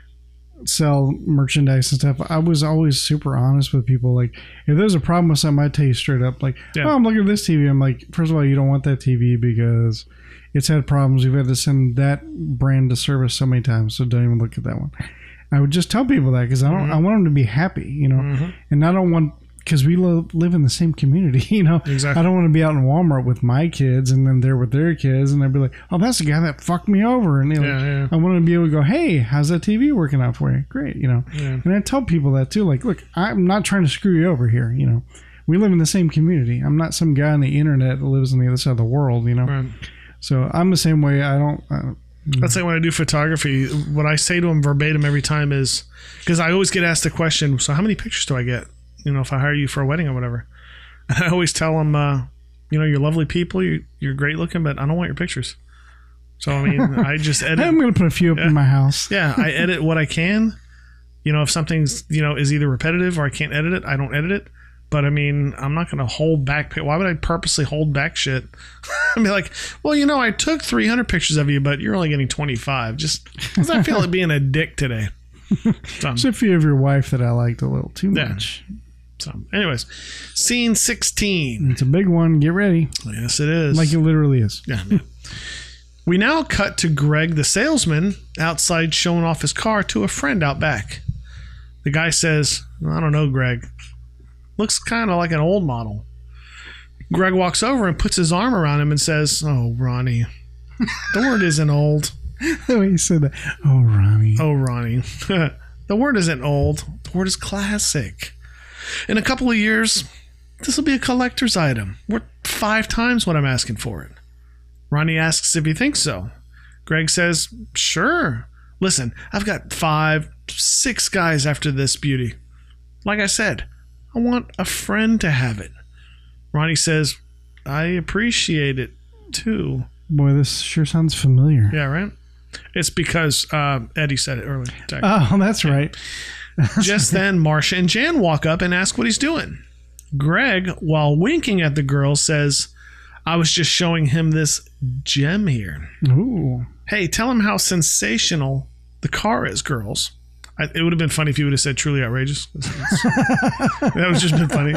sell merchandise and stuff, I was always super honest with people. Like if there's a problem with something, I'd tell you straight up, like,
Yeah.
oh, I'm looking at this T V. I'm like, first of all, you don't want that T V because it's had problems. We've had to send that brand to service so many times, so don't even look at that one. I would just tell people that because I don't.
Mm-hmm.
I want them to be happy, you know,
Mm-hmm.
and I don't want, because we lo- live in the same community, you know.
Exactly.
I don't want to be out in Walmart with my kids and then they're with their kids and they'd be like, oh, that's the guy that fucked me over. And you know,
Yeah, yeah.
I want to be able to go, hey, how's that T V working out for you? Great, you know.
Yeah.
And I tell people that too. Like, look, I'm not trying to screw you over here, you know. We live in the same community. I'm not some guy on the internet that lives on the other side of the world, you know.
Right.
So I'm the same way. I don't. Uh,
That's like when I do photography. What I say to them verbatim every time is, because I always get asked the question, so how many pictures do I get? You know, if I hire you for a wedding or whatever. And I always tell them, uh, you know, you're lovely people, you're, you're great looking, but I don't want your pictures. So, I mean, I just edit.
I'm going to put a few up
Yeah.
in my house.
Yeah, I edit what I can. You know, if something's, you know, is either repetitive or I can't edit it, I don't edit it. But I mean, I'm not going to hold back. Why would I purposely hold back shit? I'd be like, well, you know, I took three hundred pictures of you, but you're only getting twenty-five. Just because I feel like being a dick today. So,
Except for you have your wife that I liked a little too
Yeah.
much.
so, anyways, scene sixteen.
It's a big one. Get ready.
Yes, it is.
Like it literally is.
Yeah, man. We now cut to Greg, the salesman, outside showing off his car to a friend out back. The guy says, I don't know, Greg. Looks kind of like an old model. Greg walks over and puts his arm around him and says, oh, Ronnie, the word isn't old.
The way you said that. Oh, Ronnie.
Oh, Ronnie. The word isn't old. The word is classic. In a couple of years, this will be a collector's item. Worth five times what I'm asking for it. Ronnie asks if he thinks so. Greg says, sure. Listen, I've got five, six guys after this beauty. Like I said, I want a friend to have it. Ronnie says, I appreciate it too.
Boy, this sure sounds familiar.
Yeah, right? It's because uh, Eddie said it earlier.
Oh, that's right.
Just then, Marcia and Jan walk up and ask what he's doing. Greg, while winking at the girl, says, I was just showing him this gem here.
Ooh.
Hey, tell him how sensational the car is, girls. I, it would have been funny if you would have said truly outrageous. That would have just been funny.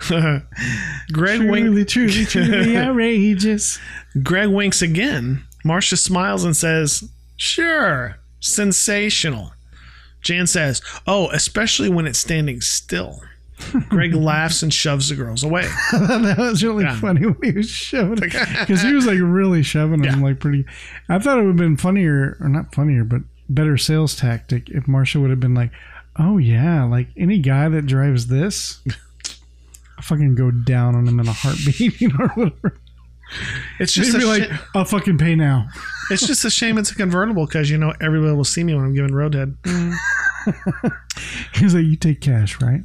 Greg,
Truly,
wink-
truly, truly outrageous.
Greg winks again. Marcia smiles and says, sure, sensational. Jan says, oh, especially when it's standing still. Greg laughs and shoves the girls away.
That was really
Yeah.
funny when he was shoving because he was like really shoving them
Yeah.
like pretty. I thought it would have been funnier, or not funnier, but better sales tactic if Marcia would have been like, "Oh yeah, like any guy that drives this, I fucking go down on him in a heartbeat," you know, or whatever.
It's
She'd
just a
be like,
shi-
"I'll fucking pay now."
it's just a shame it's a convertible because, you know, everybody will see me when I'm giving roadhead.
He's like, "You take cash, right?"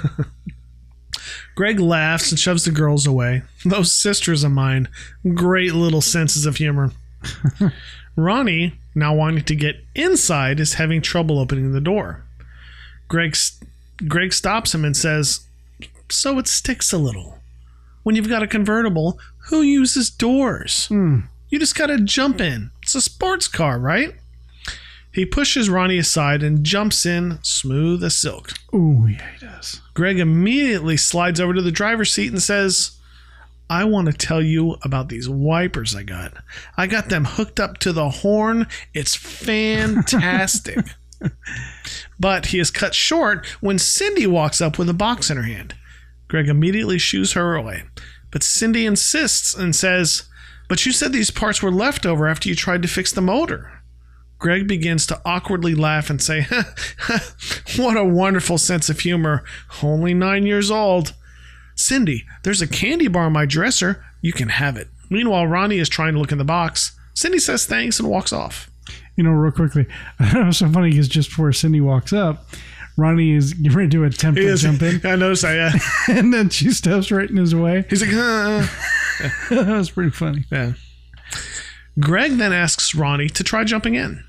Greg laughs and shoves the girls away. Those sisters of mine, great little senses of humor. Ronnie, now wanting to get inside, is having trouble opening the door. Greg, Greg stops him and says, so it sticks a little. When you've got a convertible, who uses doors?
Hmm.
You just gotta jump in. It's a sports car, right? He pushes Ronnie aside and jumps in smooth as silk.
Ooh, yeah, he does.
Greg immediately slides over to the driver's seat and says, I want to tell you about these wipers I got. I got them hooked up to the horn. It's fantastic. But he is cut short when Cindy walks up with a box in her hand. Greg immediately shoos her away. But Cindy insists and says, but you said these parts were left over after you tried to fix the motor. Greg begins to awkwardly laugh and say, what a wonderful sense of humor. Only nine years old. Cindy, there's a candy bar on my dresser. You can have it. Meanwhile, Ronnie is trying to look in the box. Cindy says thanks and walks off.
You know, real quickly, I know it's so funny because just before Cindy walks up, Ronnie is getting ready to attempt
He
to
is-
jump in,
I noticed that, yeah.
and then she steps right in his way.
He's like, uh.
That was pretty funny.
Yeah. Greg then asks Ronnie to try jumping in.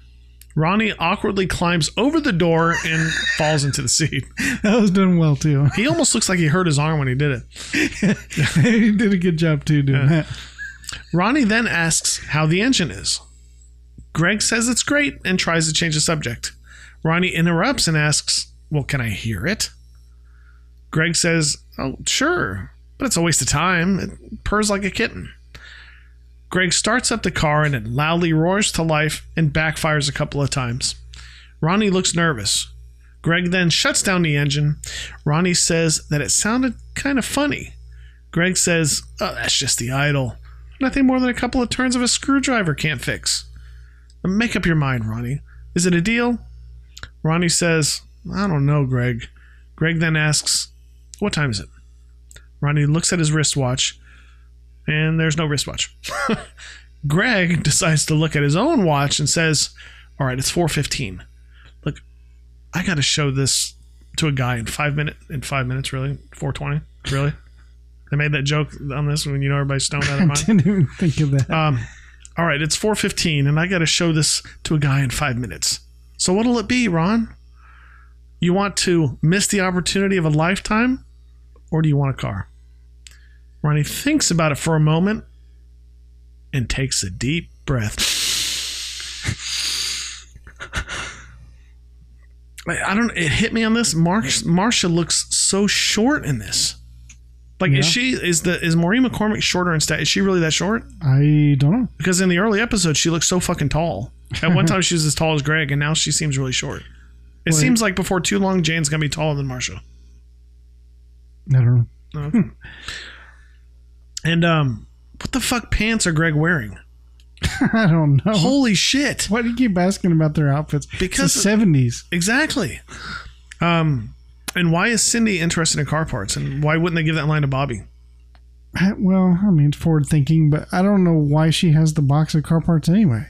Ronnie awkwardly climbs over the door and falls into the seat.
That was done well, too.
He almost looks like he hurt his arm when he did it.
He did a good job, too, doing
Yeah.
that.
Ronnie then asks how the engine is. Greg says it's great and tries to change the subject. Ronnie interrupts and asks, well, can I hear it? Greg says, oh, sure, but it's a waste of time. It purrs like a kitten. Greg starts up the car and it loudly roars to life and backfires a couple of times. Ronnie looks nervous. Greg then shuts down the engine. Ronnie says that it sounded kind of funny. Greg says, oh, that's just the idle. Nothing more than a couple of turns of a screwdriver can't fix. Make up your mind, Ronnie. Is it a deal? Ronnie says, I don't know, Greg. Greg then asks, what time is it? Ronnie looks at his wristwatch, and there's no wristwatch. Greg decides to look at his own watch and says, all right, it's four fifteen. Look, I got to show this to a guy in five minutes. In five minutes, really? four twenty? Really? They made that joke on this when you know everybody's stoned out of their
I
mind.
didn't even think of that.
Um, all right, it's four fifteen, and I got to show this to a guy in five minutes. So what'll it be, Ron? You want to miss the opportunity of a lifetime, or do you want a car? Ronnie thinks about it for a moment and takes a deep breath. I don't. It hit me on this. Mar- Marsha looks so short in this. Like,
Yeah.
is she is the is Maureen McCormick shorter in stat? Is she really that short?
I don't know.
Because in the early episodes, she looked so fucking tall. At one time, she was as tall as Greg, and now she seems really short. It
Well,
seems like before too long, Jane's gonna be taller than Marsha.
I don't know.
Okay. And um, what the fuck pants are Greg wearing?
I don't know.
Holy shit!
Why do you keep asking about their outfits?
Because-
it's the seventies.
Exactly. Um, and why is Cindy interested in car parts? And why wouldn't they give that line to Bobby?
I- Well, I mean, it's forward thinking, but I don't know why she has the box of car parts anyway.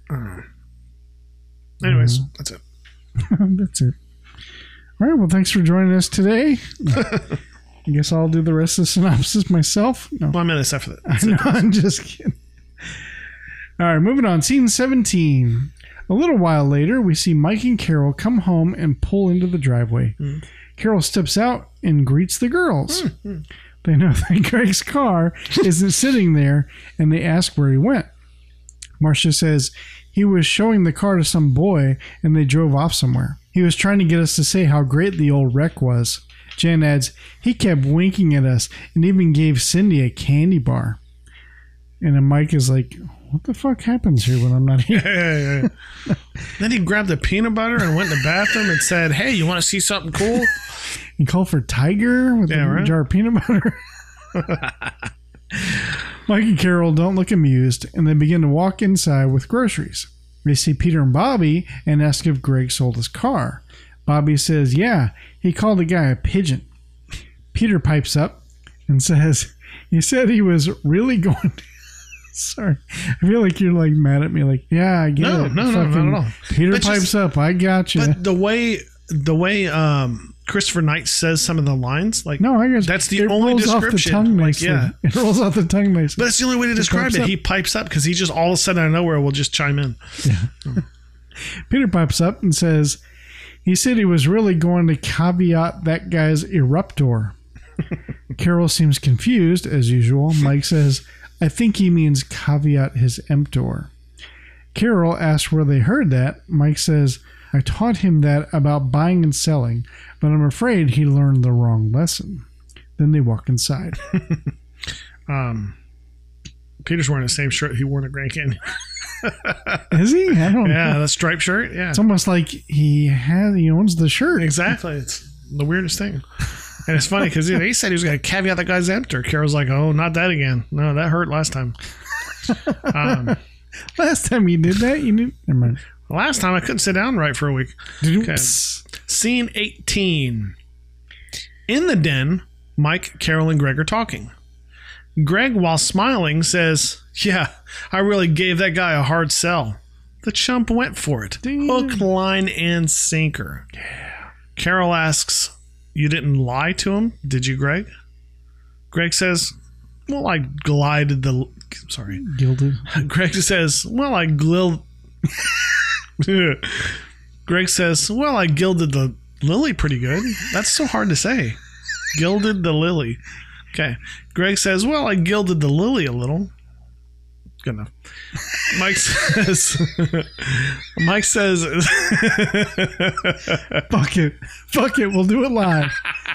Anyways,
Mm-hmm.
that's it.
That's it. All right. Well, thanks for joining us today. I guess I'll do the rest of the synopsis myself. No,
One minute after that.
I know. I'm just kidding. All right. Moving on. Scene seventeen. A little while later, we see Mike and Carol come home and pull into the driveway.
Mm.
Carol steps out and greets the girls. Mm. They know that Greg's car isn't sitting there, and they ask where he went. Marcia says he was showing the car to some boy, and they drove off somewhere. He was trying to get us to say how great the old wreck was. Jan adds, he kept winking at us and even gave Cindy a candy bar. And then Mike is like, what the fuck happens here when I'm not here?
Yeah, yeah, yeah. Then he grabbed the peanut butter and went in the bathroom and said, hey, you want to see something cool?
He called for Tiger with
Yeah,
a
right.
jar of peanut butter. Mike and Carol don't look amused, and they begin to walk inside with groceries. They see Peter and Bobby and ask if Greg sold his car. Bobby says, yeah, he called the guy a pigeon. Peter pipes up and says, he said he was really going to... Sorry. I feel like you're like mad at me. Like, yeah, I get
No,
it.
no, no,
Fucking
not at all.
Peter
But
pipes
just-
up. I got you.
But the way the way um, Christopher Knight says some of the lines, like,
No, I guess
that's the
it
only
rolls off the
description.
tongue
Like,
nicely.
yeah.
It rolls off the tongue nicely.
But that's the only way to describe
pipes
it.
up.
He pipes up because he just all of a sudden out of nowhere will just chime in.
Peter pipes up and says he said he was really going to caveat that guy's eruptor. Carol seems confused as usual. Mike says, I think he means caveat his emptor. Carol asks where they heard that. Mike says, I taught him that about buying and selling, but I'm afraid he learned the wrong lesson. Then they walk inside.
Um, Peter's wearing the same shirt he wore in the Grand Canyon.
Is he? I don't
Yeah,
know.
that striped shirt. Yeah,
It's almost like he has he owns the shirt.
exactly. It's the weirdest thing. And it's funny because he said he was going to caveat that guy's emptor. Carol's like, oh, not that again. No, that hurt last time. Um,
Last time you did that, you knew. Never mind.
last time I couldn't sit down right for a week. Okay.
Psst.
Scene eighteen. In the den, Mike, Carol, and Greg are talking. Greg, while smiling, says, yeah, I really gave that guy a hard sell. The chump went for it.
Damn.
Hook, line, and sinker. Yeah. Carol asks, you didn't lie to him, did you, Greg? Greg says, well, I glided the... Sorry.
Gilded.
Greg says, well, I glil... Greg says, well, I gilded the lily pretty good. That's so hard to say. Gilded the lily. Okay. Greg says, well, I gilded the lily a little. Good enough. Mike says, Mike says,
Fuck it. Fuck it. We'll do it live.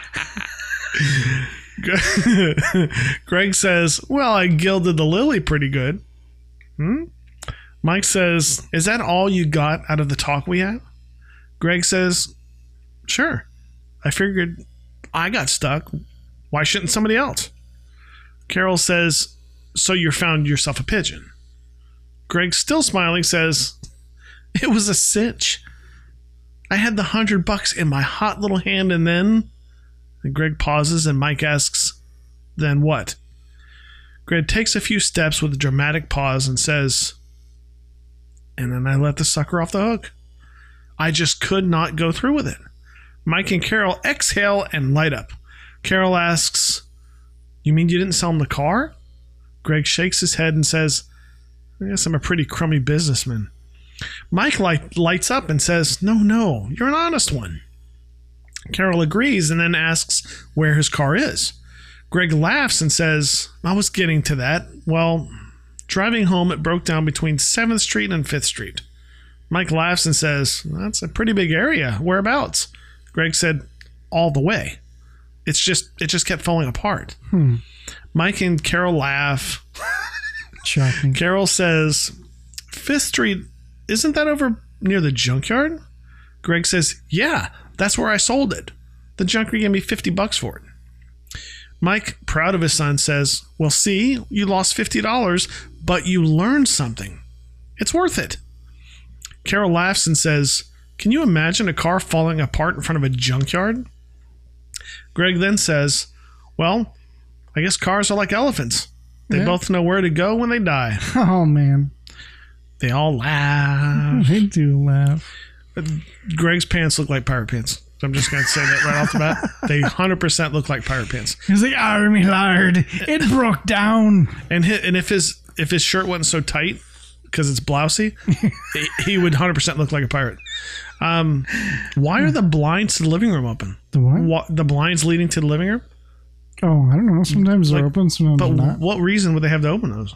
Greg says, well, I gilded the lily pretty good. Hmm? Mike says, is that all you got out of the talk we had? Greg says, sure. I figured I got stuck. Why shouldn't somebody else? Carol says, so you found yourself a pigeon. Greg, still smiling, says, it was a cinch. I had the hundred bucks in my hot little hand, and then... And Greg pauses, and Mike asks, then what? Greg takes a few steps with a dramatic pause and says, and then I let the sucker off the hook. I just could not go through with it. Mike and Carol exhale and light up. Carol asks, you mean you didn't sell him the car? Greg shakes his head and says, I guess I'm a pretty crummy businessman. Mike light, lights up and says, no, no, you're an honest one. Carol agrees and then asks where his car is. Greg laughs and says, I was getting to that. Well, driving home, it broke down between seventh Street and fifth Street. Mike laughs and says, that's a pretty big area. Whereabouts? Greg said, all the way. It's just, it just kept falling apart.
Hmm.
Mike and Carol laugh.
Shocking.
Carol says, fifth Street, isn't that over near the junkyard? Greg says, yeah, that's where I sold it. The junker gave me fifty bucks for it. Mike, proud of his son, says, well, see, you lost fifty dollars, but you learned something. It's worth it. Carol laughs and says, can you imagine a car falling apart in front of a junkyard? Greg then says, well, I guess cars are like elephants. They
Yeah.
both know where to go when they die.
Oh, man.
They all laugh.
They do laugh.
Greg's pants look like pirate pants. So I'm just going to say that right off the bat. They one hundred percent look like pirate pants.
He's like, oh, me lord, it broke down.
And his, and if his if his shirt wasn't so tight because it's blousy, he, he would one hundred percent look like a pirate. Um, why are the blinds to the living room open?
The what?
What, the blinds leading to the living room?
Oh, I don't know. Sometimes they're
Like,
open, sometimes
But
they're not.
what reason would they have to open those?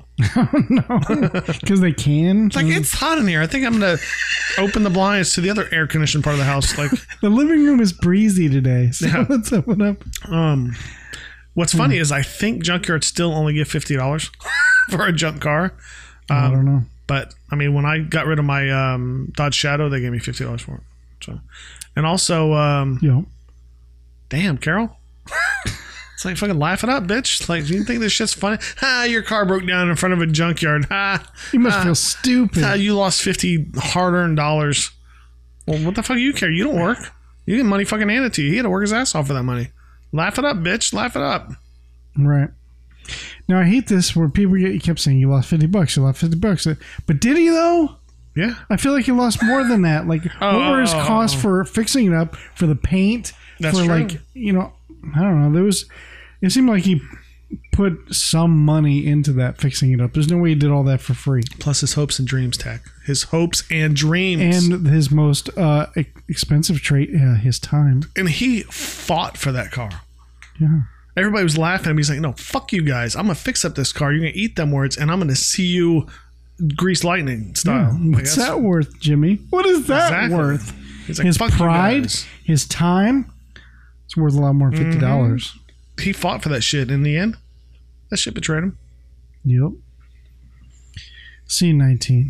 No, because they can.
It's like, it's hot in here. I think I'm going to open the blinds to the other air conditioned part of the house. Like,
The living room is breezy today, so
Yeah.
let's open up.
um, what's funny is I think junkyards still only give fifty dollars for a junk car. Um,
I don't know.
But I mean, when I got rid of my um, Dodge Shadow, they gave me fifty dollars for it. So, and also, um,
Yo,
damn, Carol, it's like fucking laugh it up, bitch. Like, do you think this shit's funny? Ha, your car broke down in front of a junkyard. Ha,
you must
ha,
feel stupid.
ha, you lost fifty hard-earned dollars. Well, what the fuck do you care? You don't work. You get money fucking handed to you. He had to work his ass off for that money. Laugh it up, bitch. Laugh it up.
Right. Now I hate this where people get, you kept saying you lost fifty bucks, you lost fifty bucks. But did he though?
Yeah.
I feel like he lost more than that. Like,
Oh,
what were his
oh, oh,
costs
oh.
for fixing it up, for the paint,
That's
for
true.
like, you know, I don't know. There was, it seemed like he put some money into that fixing it up. There's no way he did all that for free.
Plus his hopes and dreams, Tech. His hopes and dreams.
And his most uh, e- expensive trait, uh, his time.
And he fought for that car.
Yeah.
Everybody was laughing at him. He's like, no, fuck you guys. I'm going to fix up this car. You're going to eat them words, and I'm going to see you grease lightning style.
Yeah.
Like,
What's
that's-
that worth, Jimmy? What is that
Exactly.
worth?
He's like,
His
fuck you
pride,
guys.
his time, it's worth a lot more than fifty dollars.
He fought for that shit in the end. That shit betrayed him.
Yep. Scene nineteen.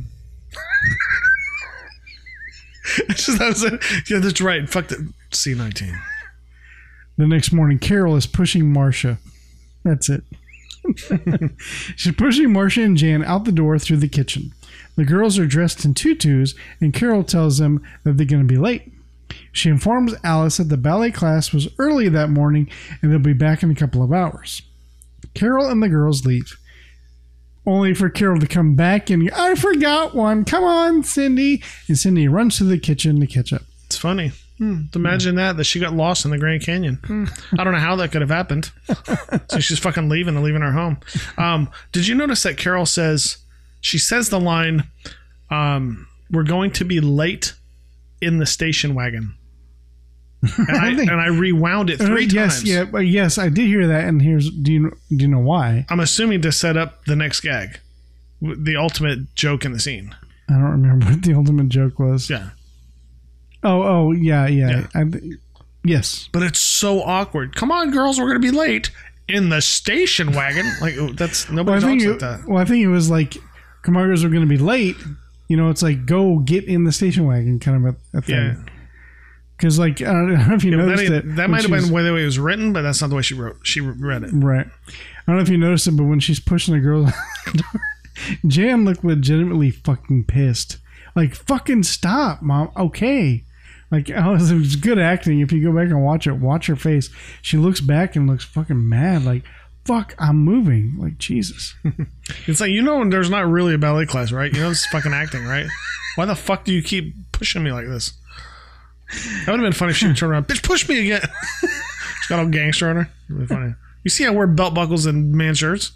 It's just, that was it. Yeah, that's right. Fuck the C nineteen.
The next morning, Carol is pushing Marcia. That's it. She's pushing Marcia and Jan out the door through the kitchen. The girls are dressed in tutus, and Carol tells them that they're going to be late. She informs Alice that the ballet class was early that morning and they'll be back in a couple of hours. Carol and the girls leave, only for Carol to come back and, I forgot one. Come on, Cindy. And Cindy runs to the kitchen to catch up.
It's funny. Hmm. Imagine that, that she got lost in the Grand Canyon. I don't know how that could have happened. So she's fucking leaving and leaving her home. Um, did you notice that Carol says, she says the line, um, we're going to be late in the station wagon. And I,
think-
and I rewound it three
Uh, yes,
times.
yeah, but yes, I did hear that. And here's do you do you know why?
I'm assuming to set up the next gag, the ultimate joke in the scene.
I don't remember what the ultimate joke was.
Yeah,
Oh, oh, yeah, yeah.
Yeah.
I, yes.
but it's so awkward. Come on, girls, we're going to be late in the station wagon. Like that's
Well, I
nobody
think
talks
it,
like that.
well, I think it was like, come on, girls, we're going to be late. You know, it's like go get in the station wagon, kind of a, a thing.
Yeah.
Because like I don't know if you
Yeah,
noticed
that
it.
that
when
might have
she's-
been the way it was written, but that's not the way she wrote. She read it.
right. I don't know if you noticed it, but when she's pushing the girl out the door, Jan looked legitimately fucking pissed. Like, fucking stop, Mom. Okay. Like, oh, it was good acting. If you go back and watch it, watch her face. She looks back and looks fucking mad. Like, fuck, I'm moving. Like, Jesus.
It's like, you know, there's not really a ballet class, right? You know, this is fucking acting, right? Why the fuck do you keep pushing me like this? That would have been funny if she would turn around. Bitch, push me again. She's got all gangster on her. Really funny. You see I wear belt buckles and man shirts?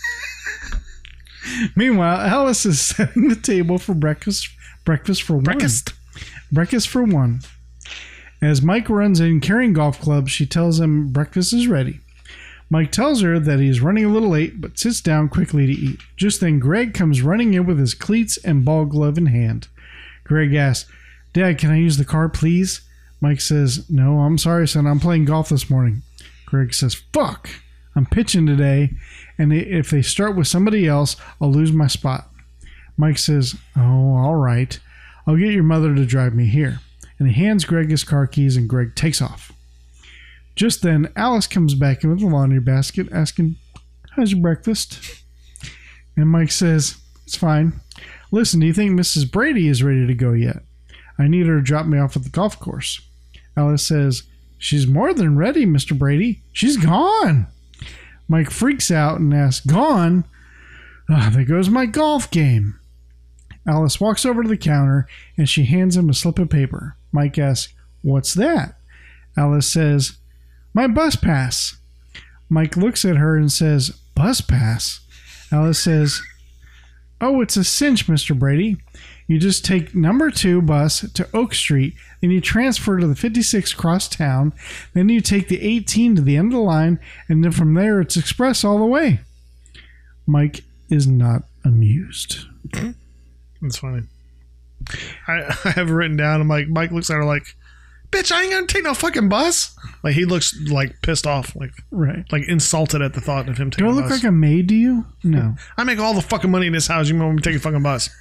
Meanwhile, Alice is setting the table for breakfast. Breakfast for one.
Breakfast.
Breakfast for one. As Mike runs in carrying golf clubs, she tells him breakfast is ready. Mike tells her that he's running a little late, but sits down quickly to eat. Just then, Greg comes running in with his cleats and ball glove in hand. Greg asks, Dad, can I use the car, please? Mike says, No, I'm sorry, son. I'm playing golf this morning. Greg says, Fuck. I'm pitching today, and if they start with somebody else, I'll lose my spot. Mike says, Oh, all right. I'll get your mother to drive me here. And he hands Greg his car keys, and Greg takes off. Just then, Alice comes back in with the laundry basket, asking, How's your breakfast? And Mike says, It's fine. Listen, do you think Missus Brady is ready to go yet? I need her to drop me off at the golf course. Alice says, She's more than ready, Mister Brady. She's gone. Mike freaks out and asks, Gone? Ah, there goes my golf game. Alice walks over to the counter and she hands him a slip of paper. Mike asks, What's that? Alice says, My bus pass. Mike looks at her and says, Bus pass? Alice says, Oh, it's a cinch, Mister Brady. You just take number two bus to Oak Street, then you transfer to the fifty-six cross town, then you take the eighteen to the end of the line, and then from there it's express all the way. Mike is not amused.
That's funny. I, I have it written down. I'm like, Mike looks at her like, Bitch, I ain't gonna take no fucking bus. Like, he looks like pissed off, like
Right.
like insulted at the thought of him taking
Do I
a
look
bus.
like a maid to you? No.
I make all the fucking money in this house. You want me to take a fucking bus?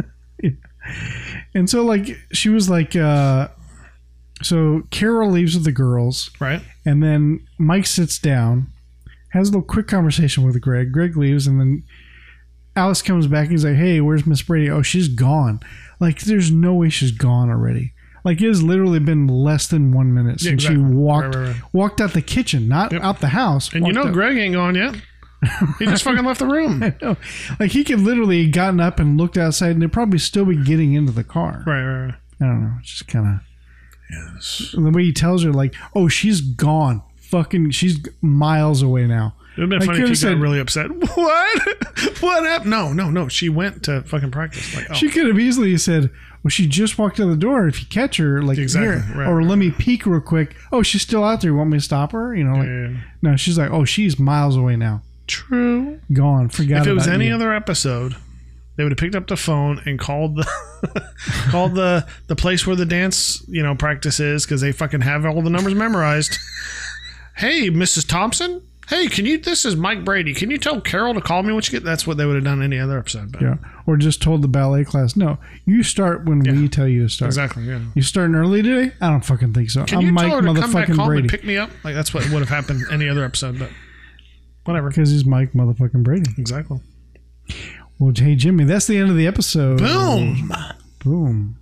And so, like, she was like, uh, so Carol leaves with the girls,
Right?
and then Mike sits down, has a little quick conversation with Greg. Greg leaves, and then Alice comes back and he's like, Hey, where's Miss Brady? Oh, she's gone. Like, there's no way she's gone already. Like, it has literally been less than one minute
Yeah,
since
exactly.
she walked
Right, right, right.
walked out the kitchen, not
Yep.
out the house.
And you
walked
know
out-
Greg ain't gone yet. He just fucking left the room.
No. Like, he could literally have gotten up and looked outside, and they'd probably still be getting into the car.
Right, right, right.
I don't know. It's just kind of
Yes.
the way he tells her, like, oh, she's gone. Fucking, she's miles away now.
It would have been
Like,
funny
you
if he
said-
got really upset. What? What happened? No, no, no. She went to fucking practice. Like, oh.
She could have easily said, well, she just walked out the door. If you catch her, like,
Exactly.
here,
Right,
or
right,
let me peek real quick. Oh, she's still out there. You want me to stop her? You know, like,
Yeah.
no, she's like, oh, she's miles away now.
True.
Gone. Forgot
If it was
about
any
you.
other episode, they would have picked up the phone and called the called the the place where the dance, you know, practice is, because they fucking have all the numbers memorized. Hey, Missus Thompson. Hey, can you? This is Mike Brady. Can you tell Carol to call me when you get? That's what they would have done any other episode. But
Yeah. Or just told the ballet class, no, you start when we tell you to start.
exactly. Yeah.
You starting early today? I don't fucking think so.
Can
I'm
you
Mike
tell her to come back
motherfucking
home
Brady.
and pick me up? Like, that's what would have happened any other episode. But whatever.
Because he's Mike motherfucking Brady.
Exactly.
Well, hey, Jimmy, that's the end of the episode.
Boom.
Boom.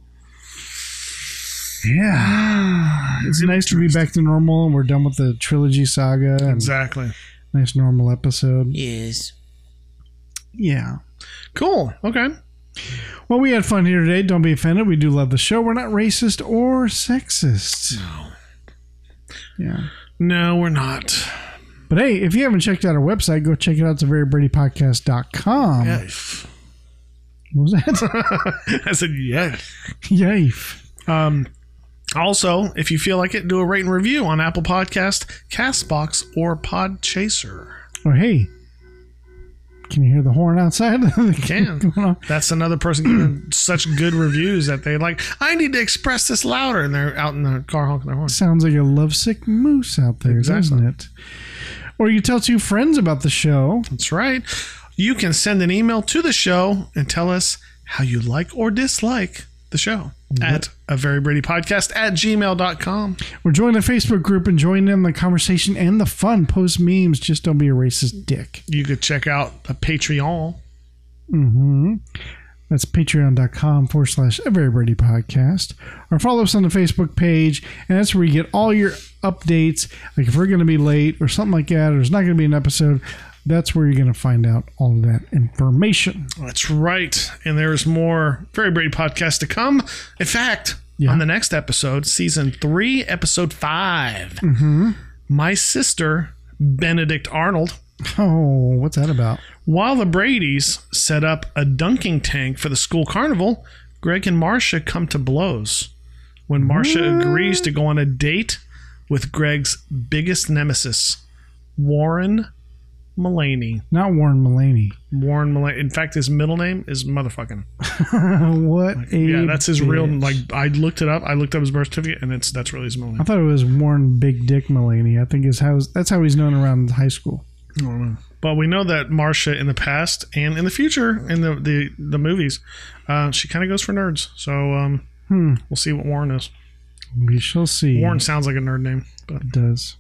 Yeah. It's nice to be back to normal, and we're done with the trilogy saga. And
Exactly.
nice normal episode.
Yes.
Yeah.
Cool. Okay.
Well, we had fun here today. Don't be offended. We do love the show. We're not racist or sexist. No. Yeah.
No, we're not.
But hey, if you haven't checked out our website, go check it out. It's a very brady podcast dot com.
Yes.
What was that?
I said, yeah.
Yife.
Um, also, if you feel like it, do a rate and review on Apple Podcast, Castbox, or Podchaser.
Oh, hey. Can you hear the horn outside?
Can. That's another person giving such good reviews that they like, I need to express this louder, and they're out in the car honking their horn.
Sounds like a lovesick moose out there,
Exactly.
doesn't it? Or you tell two friends about the show.
That's right. You can send an email to the show and tell us how you like or dislike the show at a very Brady podcast at gmail dot com.
Or join the Facebook group and join in the conversation and the fun. Post memes. Just don't be a racist dick.
You could check out the Patreon.
Mm-hmm. That's patreon.com forward slash a very Brady podcast. Or follow us on the Facebook page, and that's where you get all your updates. Like if we're going to be late or something like that, or there's not going to be an episode, that's where you're going to find out all of that information.
That's right. And there's more Very Brady podcast to come. In fact,
Yeah.
on the next episode, season three, episode five,
Mm-hmm.
my sister, Benedict Arnold,
Oh, what's that about?
while the Bradys set up a dunking tank for the school carnival, Greg and Marcia come to blows when Marcia agrees to go on a date with Greg's biggest nemesis, Warren Mulaney.
Not Warren Mulaney.
Warren Mulaney. In fact, his middle name is motherfucking.
What a
Yeah, that's his real.
bitch.
Like I looked it up. I looked up his birth certificate, and it's that's really his middle
I
name.
thought it was Warren Big Dick Mulaney. I think is how that's how he's known around high school.
I don't know. But we know that Marcia in the past and in the future in the the, the movies, uh, she kind of goes for nerds. So um,
Hmm.
we'll see what Warren is.
We shall see.
Warren sounds like a nerd name, but
It does.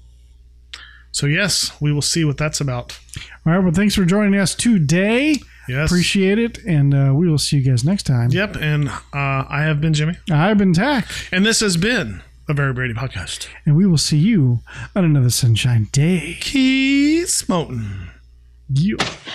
so yes, we will see what that's about.
All right. Well, thanks for joining us today.
Yes,
Appreciate it, and uh, we will see you guys next time.
Yep, and uh, I have been Jimmy,
I've been Tack,
and this has been a Very Brady podcast.
and we will see you on another sunshine day.
Keith Smoten.
You.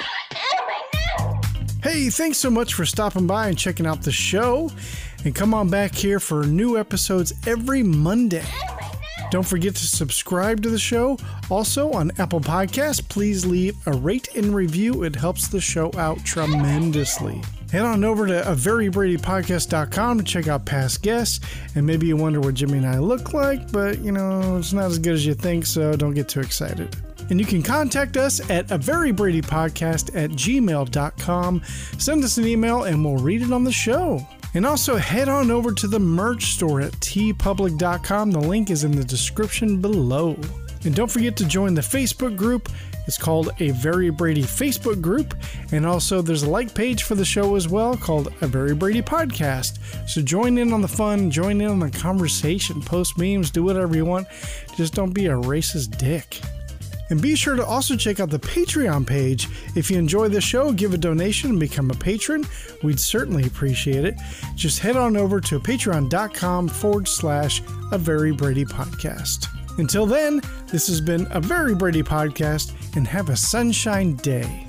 Oh my no!
Hey, thanks so much for stopping by and checking out the show. And come on back here for new episodes every Monday. Don't forget to subscribe to the show. Also on Apple Podcasts, please leave a rate and review. It helps the show out tremendously. Head on over to a very brady podcast dot com to check out past guests. And maybe you wonder what Jimmy and I look like, but you know, it's not as good as you think, so don't get too excited. And you can contact us at a very brady podcast at gmail dot com. Send us an email and we'll read it on the show. And also head on over to the merch store at t public dot com. The link is in the description below. And don't forget to join the Facebook group. It's called A Very Brady Facebook group. And also there's a like page for the show as well called A Very Brady Podcast. So join in on the fun, join in on the conversation, post memes, do whatever you want. Just don't be a racist dick. And be sure to also check out the Patreon page. If you enjoy the show, give a donation and become a patron. We'd certainly appreciate it. Just head on over to patreon.com forward slash a Very Brady Podcast. Until then, this has been a Very Brady Podcast, and have a sunshine day.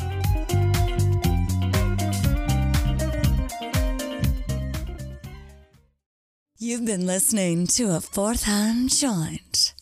You've been listening to a Fourth Hand Joint.